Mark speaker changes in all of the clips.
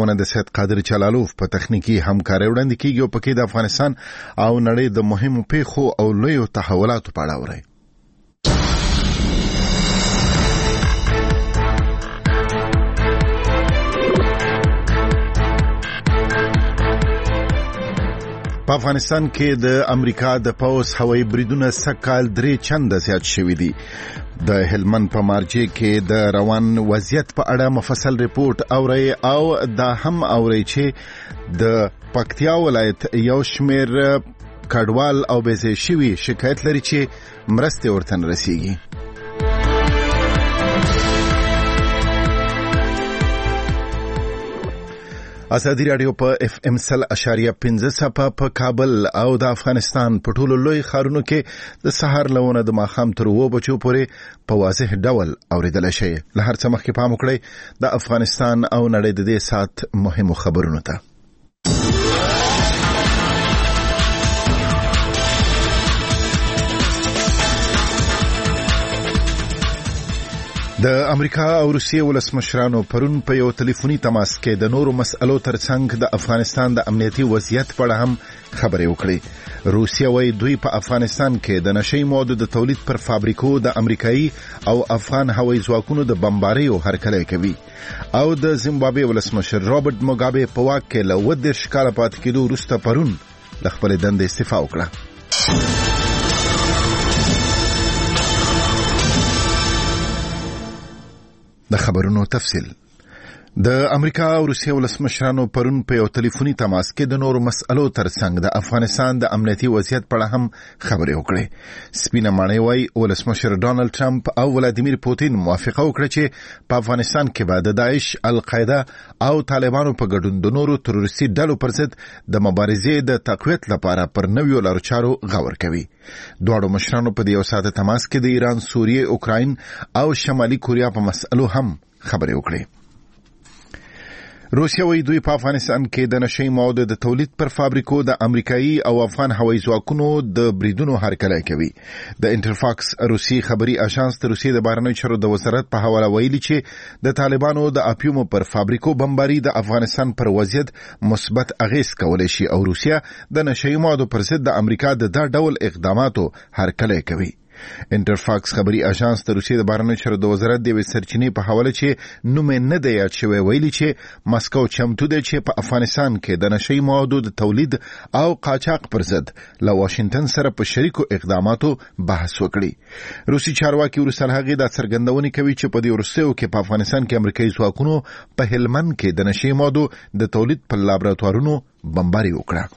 Speaker 1: خبرونه د سید قادر چلالوف په تخنیکی همکاري وړاندې کیږي او پکې د افغانستان او نړۍ د مهمو پیښو او لویو تحولاتو په اړه اوري. په افغانستان کې د امریکا د پوځ هوایي بریدونه سکهال 3 چنده زیات شوي دي. د هلمند په مارجې کې د روان وضعیت په اړه مفصل ریپورت اوري او دا هم اوري چې د پکتیا ولایت یو شمیر کډوال او بېځای شوي شکایت لري چې مرستې ورته نه رسیږي. ازادي رادیو په FM 100.5 په کابل او د افغانستان په ټولو لوی ښارونو کې د سحر لونه د ماښام تر 2 بجو پورې په واضح ډول اوریدل شي. له هر څه مخکې پام وکړئ د افغانستان او نړۍ د دې سات مهمو خبرونو ته. د امریکا او روسیې ولسمشرانو پرون په یو ټلیفوني تماس کې د نورو مسألو ترڅنګ د افغانستان د امنیتي وضعیت په اړه هم خبرې وکړې. روسیه وايي دوی په افغانستان کې د نشئی موادو د تولید پر فابریکو د امریکایي او افغان هوایي ځواکونو د بمباریو هرکلی کوي. او د زیمبابوې ولسمشر رابرټ موګابي په واک کې له 20 کاله پاتې کېدو وروسته پرون له خپلې دندې استعفا وکړه. د خبرونو تفصیل. د امریکا او روسیې ولسمشرانو پرون په یو ټلیفوني تماس کې د نورو مسألو ترڅنګ د افغانستان د امنیتي وضعیت په اړه هم خبرې وکړې. سپینه ماڼۍ وايي ولسمشر ډانلډ ټرمپ او ولادیمیر پوتین موافقه وکړه چې په افغانستان کې به د داعش، القاعده او طالبانو په ګډون د نورو تروریستي ډلو پر ضد د مبارزې د تقویت لپاره پر نویو لارو چارو غور کوي. دواړو مشرانو په یو ساعته تماس کې د ایران، سوریې، اوکراین او شمالي کوریا په مسألو هم خبرې وکړې. روسیه وايي دوی په افغانستان کې د نشئی موادو د تولید پر فابریکو د امریکایي او افغان هوایي ځواکونو د بریدونو هرکلی کوي. د انټرفاکس روسي خبري اژانس د روسیې د بهرنیو چارو د وزارت په حواله ویلي چې د طالبانو د اپیومو پر فابریکو بمباري د افغانستان پر وضعیت مثبت اغیز کولی شي او روسیه د نشئی موادو پر ضد د امریکا د دا ډول اقداماتو هرکلی کوي. انټرفاکس خبري اژانس د روسیې د بهرنیو چارو د وزارت د یوې سرچینې په حواله چې نوم یې نه دی یاد شوی ویلي چې مسکو چمتو دی چې په افغانستان کې د نشئی موادو د تولید او قاچاق پر ضد له واشنگټن سره په شریکو اقداماتو بحث وکړي. روسي چارواکي وروسته له هغې دا څرګندونې کوي چې په دې وروستیو کې په افغانستان کې امریکایي ځواکونو په هلمند کې د نشئی موادو د تولید په لابراتوارونو بمباري وکړه.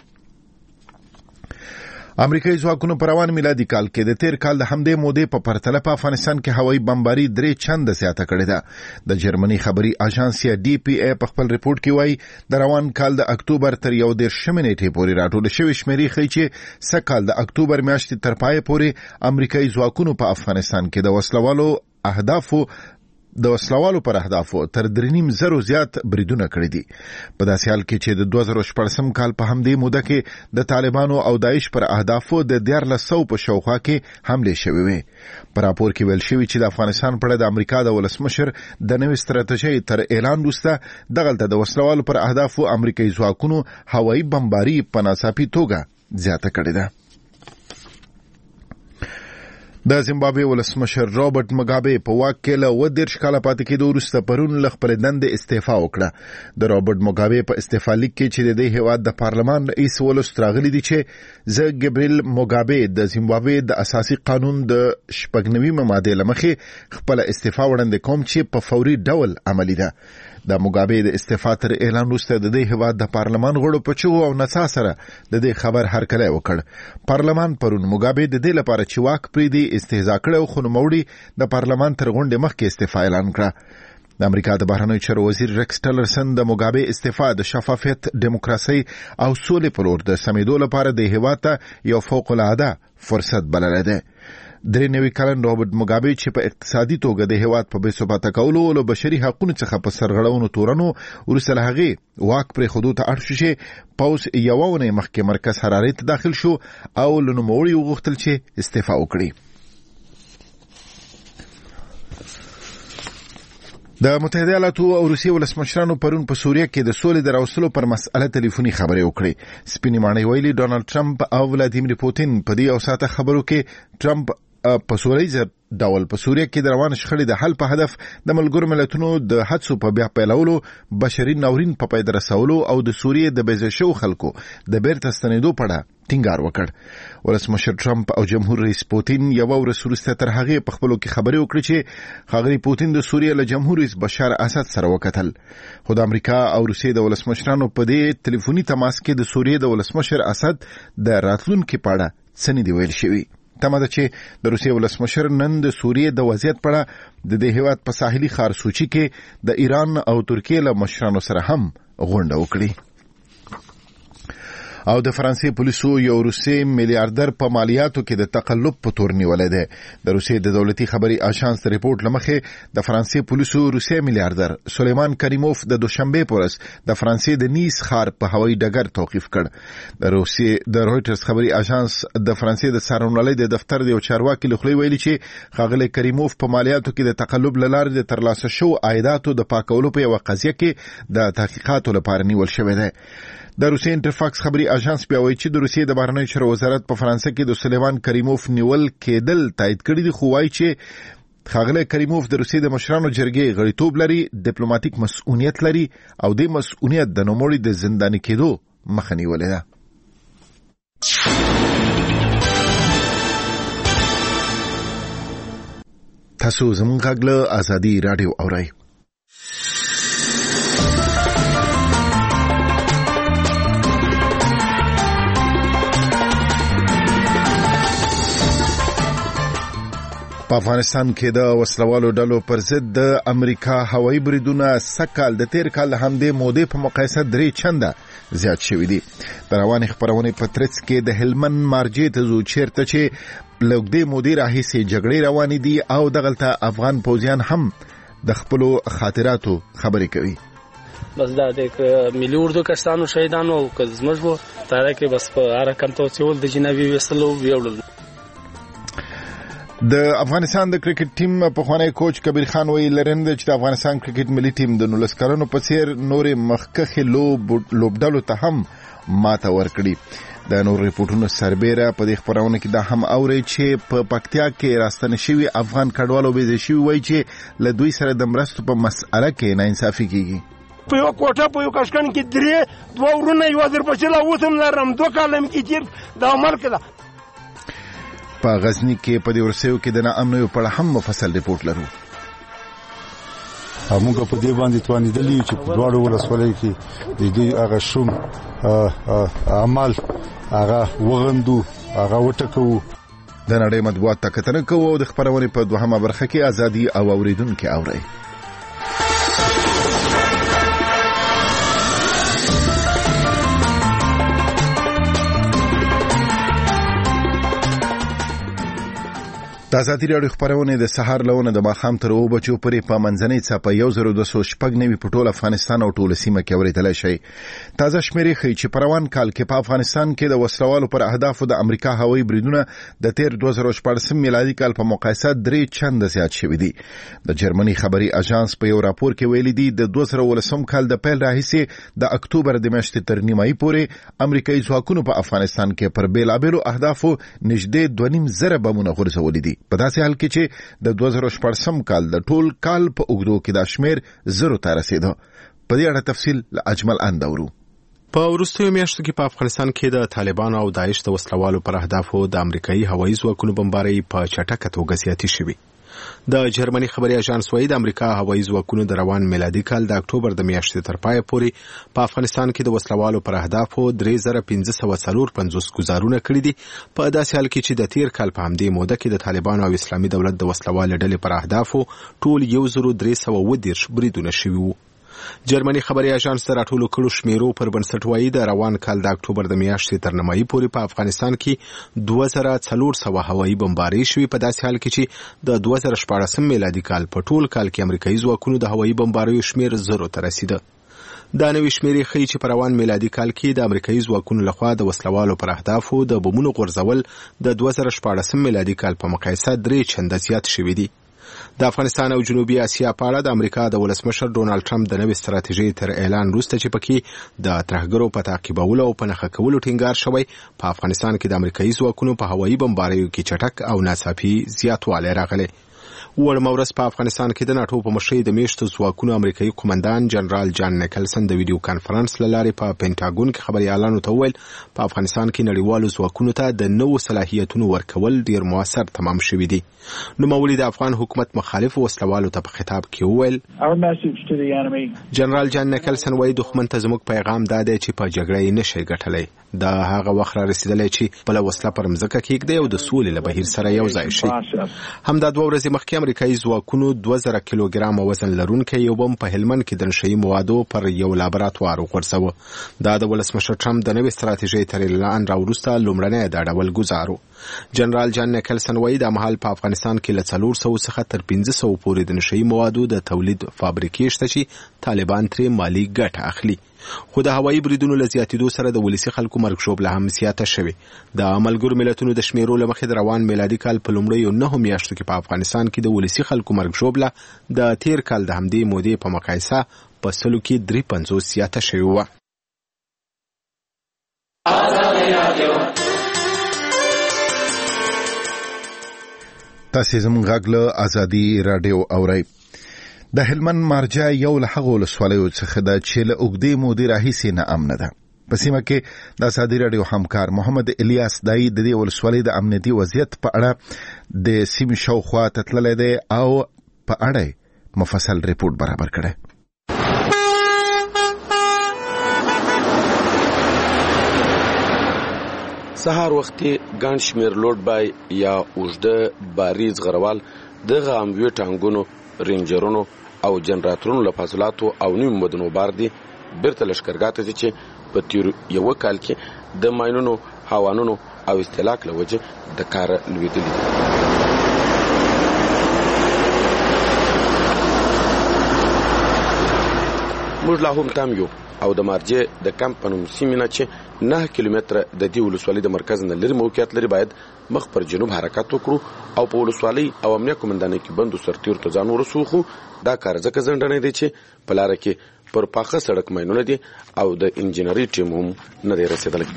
Speaker 1: امریکایي ځواکونو په روان میلادي کال کې د تیر کال د همدې مودې په پرتله په افغانستان کې هوایي بمباري 3 چنده زیاته کړې ده. د جرمني خبري اژانس DPA په خپل ریپورت کې وایي د روان کال د اکتوبر تر 11 نیټې پورې راټول شوی شمیرې ښیي چې سږ د اکتوبر میاشتې تر پای پورې امریکایي ځواکونو په افغانستان کې د وسلوالو پر اهدافو تر 3.5 زیات بریدونه کړی دي. په داسې حال کې چې د 2014 کال په همدې موده کې د طالبانو او داعش پر اهدافو د 1400 په شاوخوا کې حملې شوې وې. په راپور کې ویل شوی چې د افغانستان په اړه د امریکا د ولسمشر د نوې ستراتیژۍ تر اعلان وروسته دغلته د وسلوالو پر اهدافو امریکایي ځواکونو هوایي بمباري په ناڅاپي توګه زیاته کړې ده. د زیمبابوې ولسمشر رابرټ موګابي په واک کې له 20 کاله پاتې کېدو وروسته پرون له خپلې دندې استعفا وکړه. د رابرټ موګابي په استعفا لیک کې چې د دې هېواد د پارلمان رئیس ولوست راغلی دی چې زه ګبریل موګابي د زیمبابوې د اساسي قانون د 96 مادې له مخې خپله استعفا وړاندې کوم چې په فوري ډول عملي ده. د موګابي د استعفا تر اعلان وروسته د دې هېواد د پارلمان غړو په چغو او نڅا سره د دې خبر هرکلی وکړ. پارلمان پرون موګابي د دې لپاره چې واک پرېږدي استهزا کړی خو نوموړي د پارلمان تر غونډې مخکې استعفا اعلان کړه. د امریکا د بهرنیو چارو وزیر ریکس ټیلرسن د موګابي استعفا د شفافیت، دیموکراسي او سولې په لور د سمېدو لپاره د هېواد ته یو فوق‌العاده فرصت بللی دی. 93 کلن رابرټ موګابي چې په اقتصادي توګه د هېواد په بې ثباته کولو او بشري حقوقو څخه په سرغړونو تورنو وروسته له هغې واک پرېښودو ته اړ شو چې پوځ یوه اونۍ مخکې مرکز حرارې ته داخل شو او له نوموړي وغوښتل چې استعفا وکړي. د متحده ایالاتو او روسیې ولسمشرانو پرون په سوریه کې د سولې د راوستلو پر مسأله ټلیفوني خبرې وکړې. سپینې ماڼۍ ویلي ډونالد ټرمپ او ولادیمیر پوتین په دې اوساته خبرو کې ټرمپ په سوریه ډول په سوریه کې د روان شخړې د حل په هدف د ملګرو ملتونو د هڅو په بیا پیلولو، بشري ناورین په پای ته رسولو او د سوریې د بېځایه شوو خلکو د بیرته ستنېدو په اړه ټینګار وکړ. ولسمشر ټرمپ او جمهور رئیس پوتین یو ورځ وروسته تر هغې په خپلو کې خبرې وکړې چې ښاغلي پوتین د سوریې له جمهور رئیس بشار اسد سره وکتل. خو د امریکا او روسیې د ولسمشرانو په دې ټلیفوني تماس کې د سوریې د ولسمشر اسد د راتلونکي په اړه څه نه دي ویل شوي. تمه ده چې د روسیې ولسمشر نن د سوریې د وضعیت په اړه د دې هیواد په ساحلي ښار سوچي کې د ایران او ترکیې له مشرانو سره هم غونډه وکړي. او د فرانسې پولیسو یو روسي میلیاردر په مالیاتو کې د تقلب په تور نیولې ده. د روسیې د دولتي خبري آژانس ریپورت لمخې د فرانسې پولیسو روسي میلیاردر سلیمان کریموف د دوشنبه پورس د فرانسې د نیس ښار په هوایي ډګر توقیف کړ. د روسیې د رويټرز خبري آژانس د فرانسې د څارنوالۍ د دفتر د یو چارواکي لخوا ویلي چې ښاغلی کریموف په مالیاتو کې د تقلب لاره د ترلاسه شو عایداتو د پاکولو په یو قضیه کې د تحقیقاتو لپاره نیول شوی دی. د روسیې انټرفاکس خبري آژانس بیا وایي چې د روسیې د بهرنیو چارو وزارت په فرانسه کې د سلیمان کریموف نیول کېدل تایید کړي دي، خو وایي چې ښاغلی کریموف د روسیې د مشرانو جرګې غړیتوب لري، ډیپلوماټیک مسؤلیت لري او د مسؤلیت د نوموړي د زنداني کېدو مخه نیولې ده. تاسو زموږ غږ له ازادي راډیو اورئ. په افغانستان کې د وسلوالو ډلو پر ضد د امریکا هوایي بریدونه سږ د تیر کال همدې مودې په مقایسه 3 چنده زیات شوي دي. د روانې خپرونې په ترڅ کې د هلمند مارجې ته ځو چیرته چې له اوږدې مودې راهیسې جګړې روانې دي او دغلته افغان پوځیان هم د خپلو خاطراتو خبرې کوي.
Speaker 2: بس دا د ملي اردو کسانو شهیدانو او که زموږ وو تاره کې بس په هر رقم ته وڅول د جنابي وسلو ویوړل.
Speaker 1: د افغانستان د کرکټ ټیم پخوانی کوچ کبیر خان ویل لرنده چې د افغانستان کرکټ ملي ټیم د 19 کلونو په څیر نورې مخکښې لوبډلو ته هم ماته ورکړي. د نور ریپورتونو سربیره په دې خبرونه کې دا هم اوري چې په پکتیا کې راستنه شوي افغان کډوالو بېځایه شوي وایي چې له دوی سره د مرستو په مسأله کې ناانصافي کیږي.
Speaker 3: په یو کوټه په یو کشکن کې 2 ورونه یو ځربچلا وسم لرم 2 کالم کې تیر د عمل کړه.
Speaker 1: په غزنی کې په دې ورسېو کې د ناامنیو په اړه هم مفصل ریپورت لرو.
Speaker 4: موږ په دې باندې توانیدلی چې په دواړو ولسوالۍ کې د دې هغه شوم عمل هغه وغندو هغه وټکو.
Speaker 1: د نړۍ مطبوعات ته کتنه کوو او د خبرونې په دوهمه برخه کې ازادي او اوریدونکو اوري. د ازادي راډیو خبرونه د سحر لونه د ماخام تر 2 بجو پورې په منځنۍ څپه 1290 په ټول افغانستان او ټول سیمه کې اورېدلای شي. تازه شمیرې ښیي چې په روان کال کې په افغانستان کې د وسلوالو پر اهدافو د امریکا هوایي بریدونه د تیر 2014 میلادي کال په مقایسه 3 چنده زیات شوي دي. د جرمني خبري آژانس په یو راپور کې ویلي دي د 2019 کال د پیل راهیسې د اکتوبر د میاشتې تر نیمایي پورې امریکایي ځواکونو په افغانستان کې پر بیلابیلو اهدافو نږدې 2.5 بمونه غورځولي دي. په داسې حال کې چې د 2014 کال د ټول کال په اوږدو کې دا شمیر 0 ته رسیده. په دې اړه تفصیل له اجمل اندورو.
Speaker 5: په وروستیو میاشتو کې په افغانستان کې د طالبانو او داعش د وسلوالو پر اهدافو د امریکایي هوایي ځواکونو بمبارۍ په چټکه توګه زیاتې شوې. د جرمني خبري آژانس وايي د امریکا هوایي ځواکونو د روان میلادي کال د اکتوبر د میاشتې تر پای پورې په افغانستان کې د وسلوالو پر اهدافو 3554 ګزارونه کړي دي. په داسې حال کې چې د تیر کال په همدې موده کې د طالبانو او اسلامي دولت د وسلوال ډلې پر اهدافو ټول 1310 بریدونه شوي وو. جرمني خبري آژانس د راټولو کړو شمیرو پر بنسټ وايي د روان کال د اکتوبر د میاشتې تر نیمایي پورې په افغانستان کې 2400 هوایي بمبارۍ شوي. په داسې حال کې چې د 2014 میلادي کال په ټول کال کې امریکایي ځواکونو د هوایي بمباریو شمیر 0 ته رسیده. دا نوې شمیرې ښیي چې په روان میلادي کال کې د امریکایي ځواکونو لخوا د وسلوالو پر اهدافو د بمونو غورځول د 2014 میلادي کال په مقایسه 3 چنده زیات شوي دي. د افغانستان او جنوبي اسیا په اړه د امریکا د ولسمشر ډونالد ټرمپ د نوې ستراتیژۍ تر اعلان وروسته چې پکې د ترهګرو په تعقیبولو او په نښه کولو ټینګار شوی، په افغانستان کې د امریکایي ځواکونو په هوایي بمباریو کې چټک او ناڅاپي زیاتوالی راغلی. وړمه ورځ په افغانستان کې د ناټو په مشرۍ د میشتو ځواکونو امریکایي قومندان جنرال جان نیکلسن د ویډیو کانفرنس له لارې په پینټاګون کې خبريالانو ته وویل په افغانستان کې نړیوالو ځواکونو ته د نوو صلاحیتونو ورکول ډیر موثر تمام شوي دي. نوموړي د افغان حکومت مخالف وسلوالو ته په خطاب کې وویل جنرال جان نیکلسن وایي دښمن ته زموږ پیغام دا دی چې په جګړه یې نشي ګټلی، دا هغه وخت را رسیدلی چې بله وسله پر مځکه کېږدي او د سولې له بهیر سره یو ځای شي. همدا 2 ورځې مخکې امریکایي ځواکونو 2000 کیلوګرامه وزن لرونکی یو بم په هلمند کې د نشهیي موادو پر یو لابراتوار وغورځاوه. دا د ولسمشر ټرمپ د نوې ستراتیژۍ تر اعلان راوروسته لومړنی دا ډول ګزار و. جنرال جان نیکلسن وایي دا مهال په افغانستان کې له 400 څخه تر 500 پورې د نشهیي موادو د تولید فابریکې شته چې طالبان ترې مالي ګټه اخلي. خو د هوایي بریدونو له زیاتېدو سره د ولسي خلکو مرګ ژوبله هم زیاته شوې. د ملګرو ملتونو د شمیرو له مخې د روان میلادي کال په لومړیو 9 میاشتو کې په افغانستان کې د ولسي خلکو مرګ ژوبله د تیر کال د همدې مودې په مقایسه په 100 کې 350 زیاته شوې وه.
Speaker 1: تاسې زموږ غږ له ازادي راډیو اورئ. د هلمند مارجه یو له هغو ولسوالیو څخه ده چې له اوږدې مودې راهیسې ناامنه ده. په سیمه کې د ازادي راډیو همکار محمد الیاس دای د دې ولسوالۍ د امنیتي وضعیت په اړه د سیمې شاوخوا ته تللی دی او په اړه مفصل ریپورت برابر کړی.
Speaker 6: سهار وختي ګڼ شمېر لوډ بای یا اوږده باریز غروال د غاموي ټانګونو، رینجرونو او جنراتورونو له فاصلاتو او نیم مدنو بار دي بیرته لښکرګاه ته ځي چې په تیر یو کال کې د ماینونو، هاوانونو او استهلاک له وجې د کاره لوېدلي دي. موږ لا هم تام یو او د مارجې د کمپ په نوم سیمې نه چې 9 کیلومتره د دې ولسوالۍ د مرکز نه لرې موقعیت لري باید مخ پر جنوب حرکت وکړو او په ولسوالۍ او امنیه قومندانۍ کې بندو سرتیرو ته ځان ورسو. خو دا کار ځکه ځنډنی دی چې په لاره کې پر پاخه سړک ماینونه دي او د انجینري ټیم هم نه دی رسېدلی.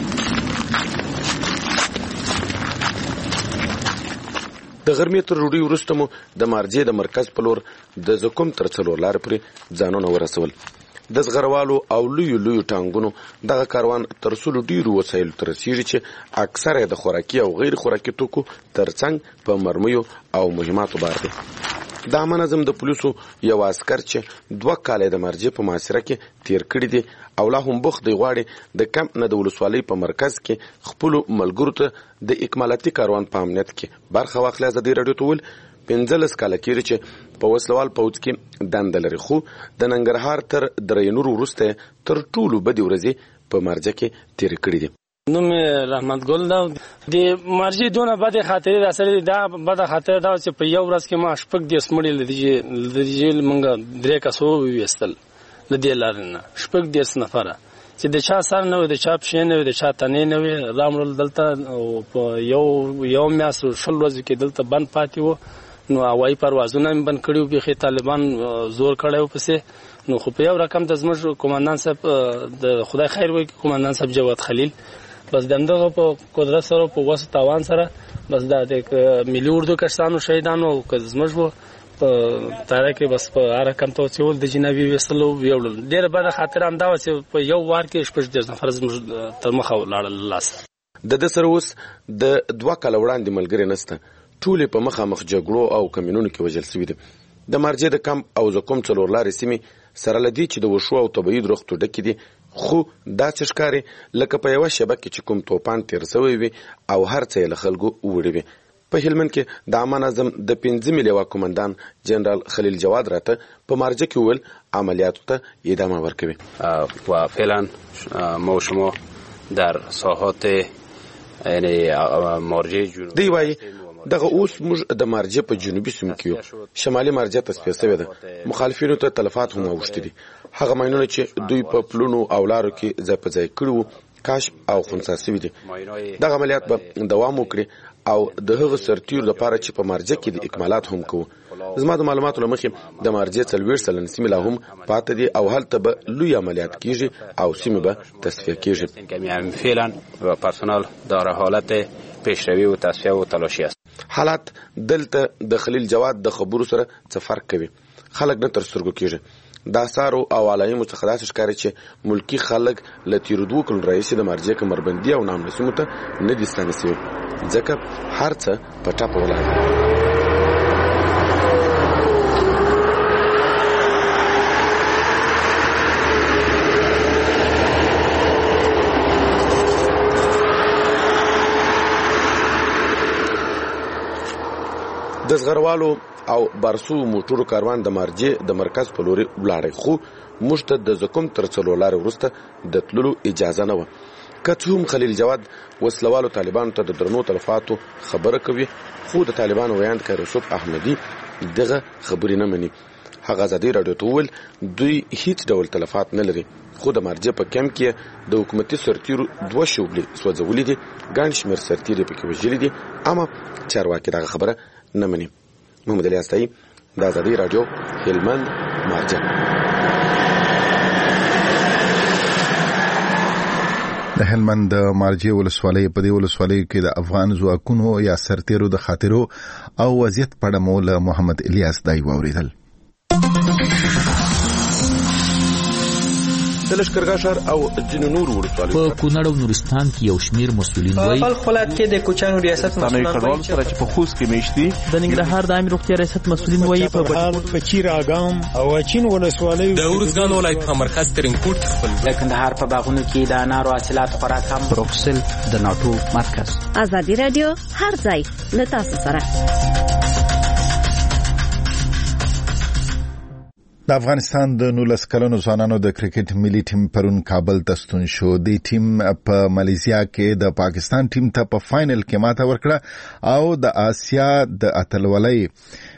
Speaker 6: د غرمې تر ډوډۍ وروسته مو د مارجې د مرکز په لور د زکم تر څلور لارې پورې ځانونه ورسول. د زغروالو او لویو ټانګونو دغه کاروان تر څلو ډیرو وسایلو ته رسیږي چې اکثره د خوراکي او غیر خوراکي توکو ترڅنګ په مرمیو او مهماتو بار دي. دا منظم د پولیسو یو عسکر چې 2 کاله د مارجې په محاصره کې تیر کړی دي او لا هم بوخت دی غواړي د کمپ نه د ولسوالۍ په مرکز کې خپل ملګرو ته د اکمالاتي کاروان په امنیت کې برخه واخلي. ازادي راډیو ته ول 15 کاله کېږي چې په وسلوال پوځ کې دنده لري، خو د ننګرهار تر درېنور وروسته تر ټولو بدې ورځې په مارجه کې تېرې کړې دي.
Speaker 2: نوم رحمت ګل دا د مارجې دونه بدې خاطرې را سره دا بده خاطره دا چې په یو ورځ کې ما شپږ دیرش مړي لدې مونږ 3 کسو ویستل لدې لارې نه، شپږ دیرش نفره چې د چا سر نه وي، د چا پښې نه وي، د چا تنې نه وي، رامړل دلته او په یو میاشت 20 ورځې کې دلته بند پاتې وو. نو هوایي پروازونه هم بند کړي وو، بیخي طالبان زور کړی و پسې. نو خو په یو رقم د زموږ قومندان صاحب د خدای خیر وکړي، قومندان صاحب جواد خلیل بس دغه په قدرت سره په وسو تاوان سره بس د ملي اردو کسانو شهیدانو او زموږ په تاره کې بس په هر رقم ته وڅول د جنابي وسلو ویول. ډېر بده خاطره هم دا و چې په یو وار کې 14 نفر زموږ تر مخه ولاړل لاس.
Speaker 6: د سره اوس د 2 کال وړاندې ملګری نسته، ټولې په مخامخ جګړو او کمینونو کې وژل شوي دي. د مارجې د کمپ او زکم څلور لارې سیمې سره له دې چې د وښو او طبیعي درختو ډکې دي، خو داسې ښکاري لکه په یوه شبه کې چې کوم توپان تیر شوی وي او هر څه یې له خلکو وړي وي. په هلمند کې د عامه نظم د 5 لیوا قومندان جنرال خلیل جواد راته په مارجه کې وویل عملیاتو ته ادامه ورکوي.
Speaker 7: و فعلا ما و شما در ساحات یعنی مارجه جنوبی
Speaker 6: دی وایي دغه اوس موږ د مارجه په جنوبي سیمو کې یو. شمالي مارجه تصفیه شوې ده، مخالفینو ته تلفات هم اوښتي دي. هغه ماینونه چې دوی په پلونو او لارو کې ځای په ځای کړي وو کشف او خنثی شوي دي. دغه عملیات به دوام وکړي او د هغه سرتیرو لپاره چې په مارجه کې د اکمالات هم کوو زما د معلوماتو له مخې د مارجې 40% سیمې لا هم پاتې دي او هلته به لوی عملیات کیږي او سیمې به تصفیه کیږي.
Speaker 7: یعنی فعلا و پرسنل داره حالت پیشروی و تصفیه و تلاشی است.
Speaker 6: حالات دلته د خلیل جواد د خبرو سره څه فرق کوي. خلک نه تر سترګو کیږي. د آثارو او علایمو څخه داسې ښکاري چې ملکي خلک له تیرو 2 کلونو راهیسې د مارجې کمربندي او نامنو سیمو ته نه دي ستانه سوي ځکه هر څه په ټاپه ولاړ دي. د زغروالو او بارسو موټرو کاروان د مارجې د مرکز په لوري ولاړی، خو موږ ته د زکم تر څلور لارې وروسته د تللو اجازه نه وه. که څه هم خلیل جواد وسلوالو طالبانو ته د درنو تلفاتو خبره کوي، خو د طالبانو ویاند یوسف احمدي دغه خبرې نه مني. هغه ازادي راډیو ته وویل دوی هیڅ ډول تلفات نه لري، خو د مارجې په کمپ کې د حکومتي سرتیرو 2 شوبلې سوځولې دي، ګڼ شمېر سرتیري پکې وژلي دي، اما چارواکي دغه خبره نه مني. محمد علي استایي د ازادي راډیو هلمند مارجه.
Speaker 1: د هلمند مارجې ولسوالۍ په دې ولسوالۍ کې د افغان ځواکونو یا سرتیرو د خاطرو او وضعیت په اړه مو له محمد الیاس دای واوریدل.
Speaker 6: د لشکرګاه ښار او ځینو نورو ولسوالیو
Speaker 8: په کونړ او نورستان کې یو شمیر مسؤلین وایي
Speaker 9: په خپلات کې د کوچانو ریاست مسؤلین وایي
Speaker 10: چې په خوست کې میشتي
Speaker 8: د ننګرهار د عامه روغتیا ریاست مسؤلین وایي
Speaker 3: په چیر اګام او چین ولسوالۍ
Speaker 11: د ورزګان ولایت مرکز ترنګوټ خپل
Speaker 9: د کندهار په باغونو کې د انارو حاصلات خوراک هم
Speaker 8: بروکسل د ناتو مرکز.
Speaker 12: ازادي رادیو هر ځای له تاسو سره.
Speaker 1: د افغانستان د 19 کلنو ځوانانو د کرکټ ملي ټیم پرون کابل ته ستون شو. د ټیم په ماليزیا کې د پاکستان ټیم ته په فائنل کې ماته ورکړه او د آسیا د اتلولۍ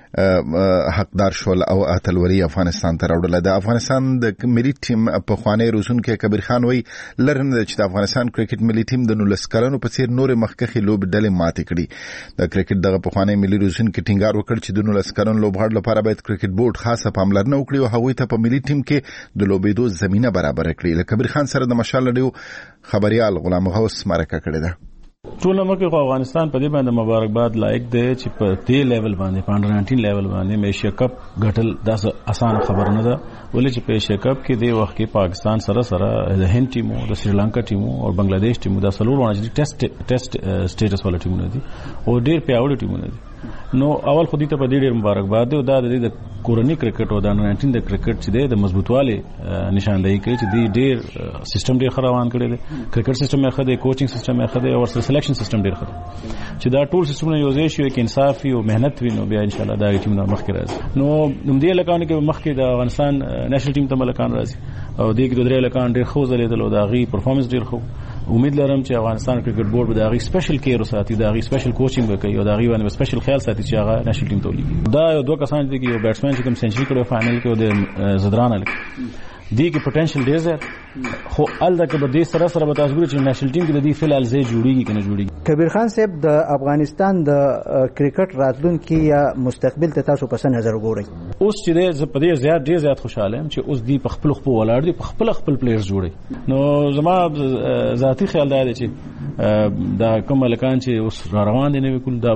Speaker 1: حقدار شول او اتلولي افغانستان ته راوړل. د افغانستان د ملي ټیم په خوانی روزونکو کبیر خان وی لرنه چې د افغانستان کرکټ ملي ټیم د 19 کلنو په څیر نور مخکخي لوب ډلې ماتې کړي. د کرکټ دغه په خوانی ملي روزونکو ټینګار وکړ چې د 19 کلنو لوبغاړو لپاره باید کرکټ بورډ خاصه پاملرنه وکړي او هغوی ته په ملي ټیم کې د لوبېدو زمينه برابر کړي. له کبیر خان سره د مشال لډیو خبريال غلام غوث مرکه کړی ده.
Speaker 13: ټول مکه افغانستان په دې باندې مبارکباد لایق دی چې په دې لیول باندې په 19 لیول باندې ایشیا کپ غټل د اسانه خبر نه ده، ولې چې په ایشیا کپ کې د وخت کې پاکستان سره د هند ټیمو د سریلانکا ټیمو او بنگلاديش ټیمو د سلور ورځې ټیسټ سټیټس ول ټیمونه دي او ډېر پیاوړي ټیمونه دي. نو اول خو دې ته په ډېر مبارکباد دی او دا د کورنی کرکټ او د 19 د کرکټ چې د مضبوطواله نشاندهي کوي چې د ډېر سیستم ډېر خروان کړی دی. کرکټ سیستم یې خدای، کوچینګ سیستم یې خدای او سلیکشن سیستم ډېر خدای چې دا ټول سیستمونه یو ځای شي کې انصاف او مهنت وینو بیا ان شاء الله دا ټیم نو مخکې راځي. نو دې لکان کې مخکې د افغانستان نېشنل ټیم ته ملکان راځي او دې کې د درې لکان ډېر خو زلیدل او دا غي پرفارمنس ډېر خو. امید لرم چې افغانستان کرکټ بورډ به دا غي سپیشل کیر وساتي، دا غي سپیشل کوچینګ وکړي او دا غي باندې سپیشل خیال ساتي چې هغه نېشنل ټیم ته ولېږي. دا یو 2 کسان دي چې یو بیټسمن چې کوم سنچري کړو فائنل کې او د زدران الک دی کې پټنشل ډیر زیات، خو الدا کې به دې سره به تاسو ګورئ چې نېشنل ټیم کې د دې فعال ځای جوړیږي کنه جوړیږي.
Speaker 14: کبیر خان صاحب د افغانستان د کرکټ راتلونکي یا مستقبل ته تاسو په نظر ګورئ؟
Speaker 13: اوس چې په دې ډیر زیات خوشاله یم چې اوس دی په خپل ولاړ دي، په خپل پلیئرز جوړي. نو زما ذاتی خیال دی چې دا کوم ملکان چې اوس روان دي نه کول دا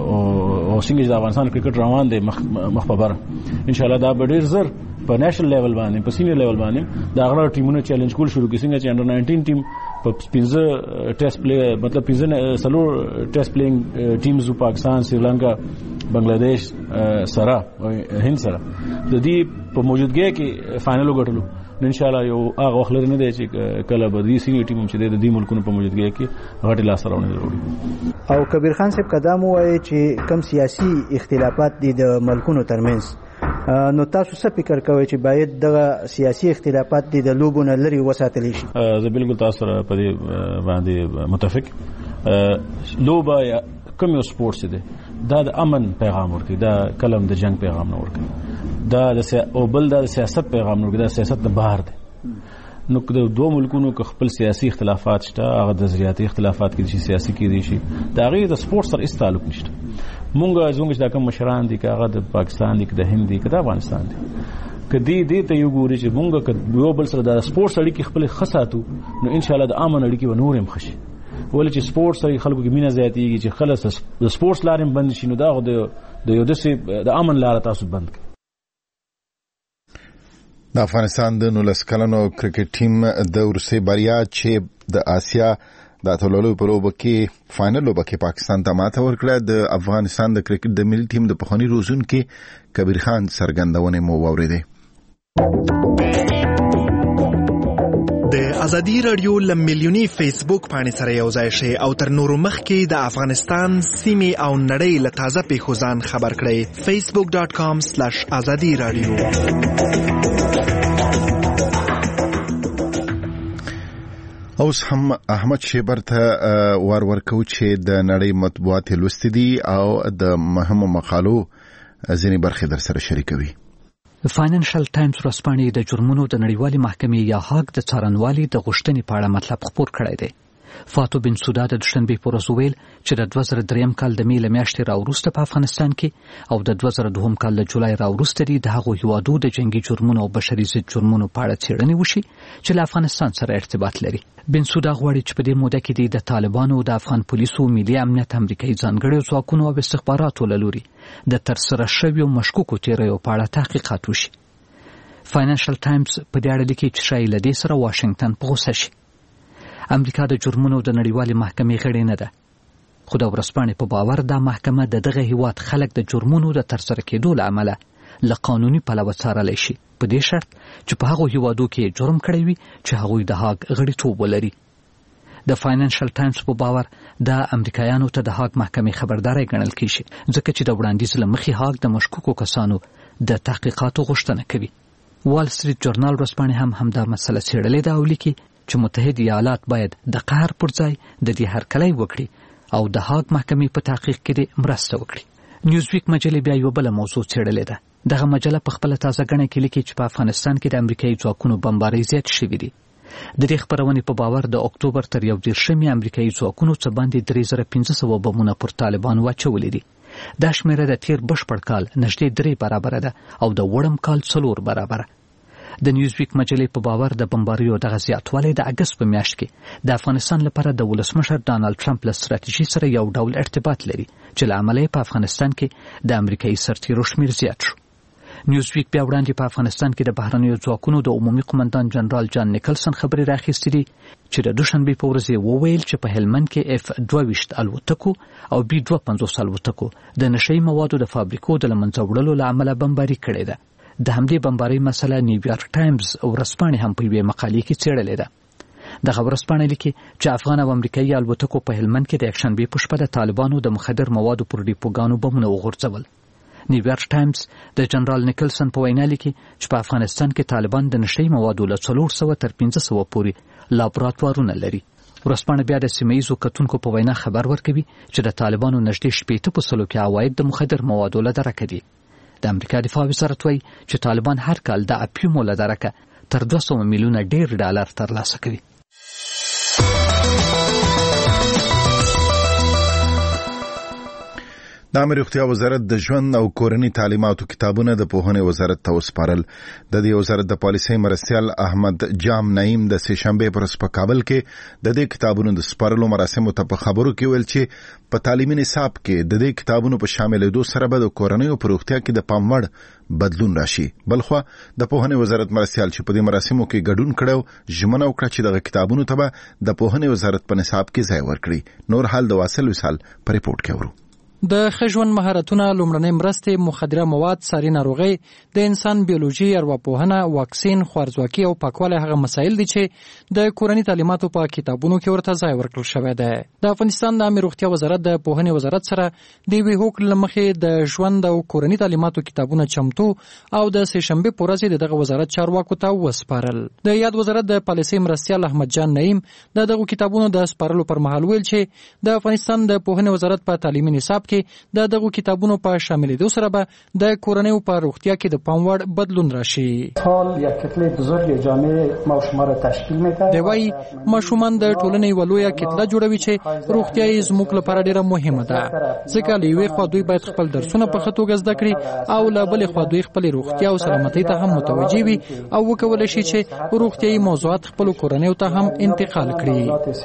Speaker 13: او څنګه د افغانستان کرکټ روان دي مخ په بره ان شاء الله دا به ډیر زر په نېشنل لیول باندې په سینیئر لیول باندې دا غره ټیمونه چیلنج کول شروع کړي. څنګه چې انډر 19 ټیم په 15 ټیسټ پلی مطلب 15 سلور ټیسټ پلیینګ ټیمز پاکستان، سریلانکا، بنگلاديش سره او هند سره د دې په موجودګۍ کې فائنل وګټلو. ان شاء الله یو هغه وخت لري نه دی چې کله به دې سینیئر ټیم چې د دې ملکونو په موجودګۍ کې غټي لاس راوړي ضروري.
Speaker 14: او کبیر خان صاحب قدم وایي چې کم سیاسي اختلافات دي د ملکونو ترمنځ، نو تاسو څه فکر کوئ چې باید دغه سیاسي اختلافات د لوبونو لري وساتل شي؟
Speaker 13: زه بالکل تاسو سره په دې باندې متفق. لوبه یا کوم یو سپورت دی دا د امن پیغام ورکوي، دا کلم د جنگ پیغام نه ورکوي، دا او بل د سیاست پیغام نه ورکوي، دا سیاست نه بهر دی. نو د دوه ملکونو کې خپل سیاسي اختلافات شته، هغه د زیاتې اختلافات کې دي سیاسي کې دي شي، دا غي د سپورت سره هیڅ تعلق نشته. زموږ د کوم مشران دي که هغه د پاکستان دي که د هند دي که د افغانستان دي که دې ته یو ګوري چې موږ یو بل سره د سپورټس اړیکې خپل خاصاتو نو ان شاء الله د امن اړیکې به نور هم خشي ولې چې سپورټس سره خلکو کې مینه زیاتېږي چې خلک د سپورټس لارې بند شي نو دا د یو د امن لار تاسو بند کړئ.
Speaker 1: د افغانستان د 19 کلنو کرکټ ټیم د وروستۍ بریا چې د آسیا د اتلولو په لوبه کې فائنل لوبه کې پاکستان ته ماته ورکړه. د افغانستان د کرکټ د ملي ټیم د پخوانی روزونکي کبیر خان څرګندونه مو واوریده.
Speaker 10: د ازادي رادیو لملیونی فیسبوک باندې سره یو ځای شي او تر نورو مخکې د افغانستان سیمې او نړۍ له تازه پیښو ځان خبر کړئ. facebook.com/azadi radio.
Speaker 1: اوس هم احمد شیبر ته ورکو چې د نړۍ مطبوعات لوستي دي او د مهمو مقالو ځینې برخې در سره شریکوي.
Speaker 8: فاینانشل ټایمز ورځپاڼې د جرمونو د نړیوالې محکمې یا هاګ د څارنوالۍ د غوښتنې په اړه مطلب خپور کړی دی. فاتو بن سودا د دوشنبې په ورځ وویل چې د 2003 کال د مې له میاشتې راوروسته په افغانستان کې او د 2002 کال د جولای راوروسته د هغو هیوادو د جنگي جرمونو او بشري ضد جرمونو په اړه څېړنې وشي چې له افغانستان سره ارتباط لري. بن سودا غواړي چې په دې موده کې د طالبانو، د افغان پولیسو، ملي امنیت، امریکایي ځانګړو ځواکونو او استخباراتو له لوري د ترسره شویو مشکوکو تېریو په اړه تحقیقات وشي. فاینانشل ټایمز په دې اړه لیکي چې شاید له دې سره واشنگټن په غوسه شي. امریکا د جرمونو د نړیوالې محکمې غړې نه ده، خو د ورځپاڼې په باور دا محکمه د دغه هیواد خلک د جرمونو د ترسره کېدو له امله له قانوني پلوه څارلی شي، په دې شرط چې په هغو هیوادو کې جرم کړی وي چې هغوی د هاګ غړیتوب ولري. د فاینانشل ټایمز په باور دا امریکایانو ته د هاګ محکمې خبرداری ګڼل کېږي ځکه چې د وړاندیز له مخې هاګ د مشکوکو کسانو د تحقیقاتو غوښتنه کوي. وال سټریټ جورنال ورځپاڼې هم همدا مسله څېړلې ده او لیکي چې متحد ایالات باید د قهر پر ځای د دې هرکلی وکړي او د هاګ محکمې په تحقیق کې مرسته وکړي. نیوزویک مجلې بیا یو بل موضوع څېړلې ده. دغه مجله په خپل تازه غڼه کې لیکي چې په افغانستان کې د امریکایي ځواکونو بمبارۍ زیات شوې دي. د دې خبرونې په باور د اکتوبر تر 11 امریکایي ځواکونو څخه باندې 3500 بمونه پر طالبانو واچولې دي. دا شمیره د تیر بشپړ کال نږدې 3 برابر ده او د وړم کال 4 برابر. د نیوزویک مجلې په باور د بمباریو دغه زیاتوالی د اگست په میاشت کې د افغانستان لپاره د ولسمشر ډانلډ ټرمپ له ستراتیژي سره یو ډول ارتباط لري چې له امله په افغانستان کې د امریکایي سرتیرو شمیر زیات شو. نیوزویک بیا وړاندې په افغانستان کې د بهرنیو ځواکونو د عمومي قومندان جنرال جان نیکلسن خبرې راخیستې دي چې د دوشنبې په ورځ وویل چې په هلمند کې F-22 الوتکو او B-52 الوتکو د نشهیي موادو د فابریکو د له منځه وړلو له امله بمباري کړې ده. د همدې بمبارۍ مسله نیویارک ټایمز ورځپاڼې هم په یوې مقالې کې څېړلې ده. دغه ورځپاڼه لیکي چې افغان او امریکایي الوتکو په هلمند کې د یکشنبې په شپه د طالبانو د مخدر موادو پر ډیپوګانو بمونه وغورځول. نیویارک ټایمز د جنرال نیکلسن په وینا لیکي چې په افغانستان کې طالبان د نشهیي موادو له 400 تر 500 پورې لابراتوارونه لري. ورځپاڼه بیا د سیمهییزو کتونکو په وینا خبر ورکوي چې د طالبانو نږدې 80% کې عواید د مخدر موادو له درکه دي. د امریکا دفاع وزارت وایي چې طالبان هر کال د اپیومو له درکه تر 200 میلیونه $ډالر ترلاسه کوي.
Speaker 1: د امر روغتیا وزارت د ژوند او کورنۍ تعلیماتو کتابونه د پوهنې وزارت ته وسپارل. د دې وزارت د پالیسۍ مرستیال احمد جام نعیم د سه شنبه پر په کابل کې د دې کتابونو د سپارلو مراسمو ته په خبرو کې ویل چې په تعلیمي نصاب کې د دې کتابونو په شاملېدو سره به د کورنۍ او روغتیا کې د پام وړ بدلون راشي. بلخوا د پوهنې وزارت مرستیال چې په دې مراسمو کې ګډون کړو ژمنه وکړه چې دغه کتابونو ته به د پوهنې وزارت په نصاب کې ځای ورکړي. نور حال د واصل وصال په ریپورت کې ورو.
Speaker 15: د ښه مهارتونه، لومړنۍ مرستې، مخدره مواد، ساري ناروغي، د انسان بیولوژي، ارواپوهنه، واکسین، خوارځواکي او پاکوالی هغه مسایل دي چې د کورنۍ تعلیماتو په کتابونو کې ورته ځای ورکړل شوی دی. د افغانستان د عامه روغتیا وزارت د پوهنې وزارت سره د یوې هوکړې له مخې د ژوند او کورنۍ تعلیماتو کتابونه چمتو او د سه شنبې په ورځ د دغه وزارت چارواکو ته وسپارل. د یاد وزارت د پالیسۍ مرستیال احمد جان نعیم دغه کتابونو د سپارلو پر مهال ویل چې د افغانستان د پوهنې وزارت په تعلیمي نصاب کې د دغو کتابونو په شاملېدو سره به د کورنیو په روغتیا کې د پام وړ بدلون راشي. دی وايي ماشومان د ټولنې یوه لویه کتله جوړوي چې روغتیا یې زموږ لپاره ډېره مهمه ده، ځکه له یوې خوا دوی باید خپل درسونه په ښه توګه زده کړي او له بلې خوا دوی خپلې روغتیا او سلامتۍ ته هم متوجه وي او وکولی شي چې روغتیایي موضوعات خپلو کورنیو ته هم انتقال کړي.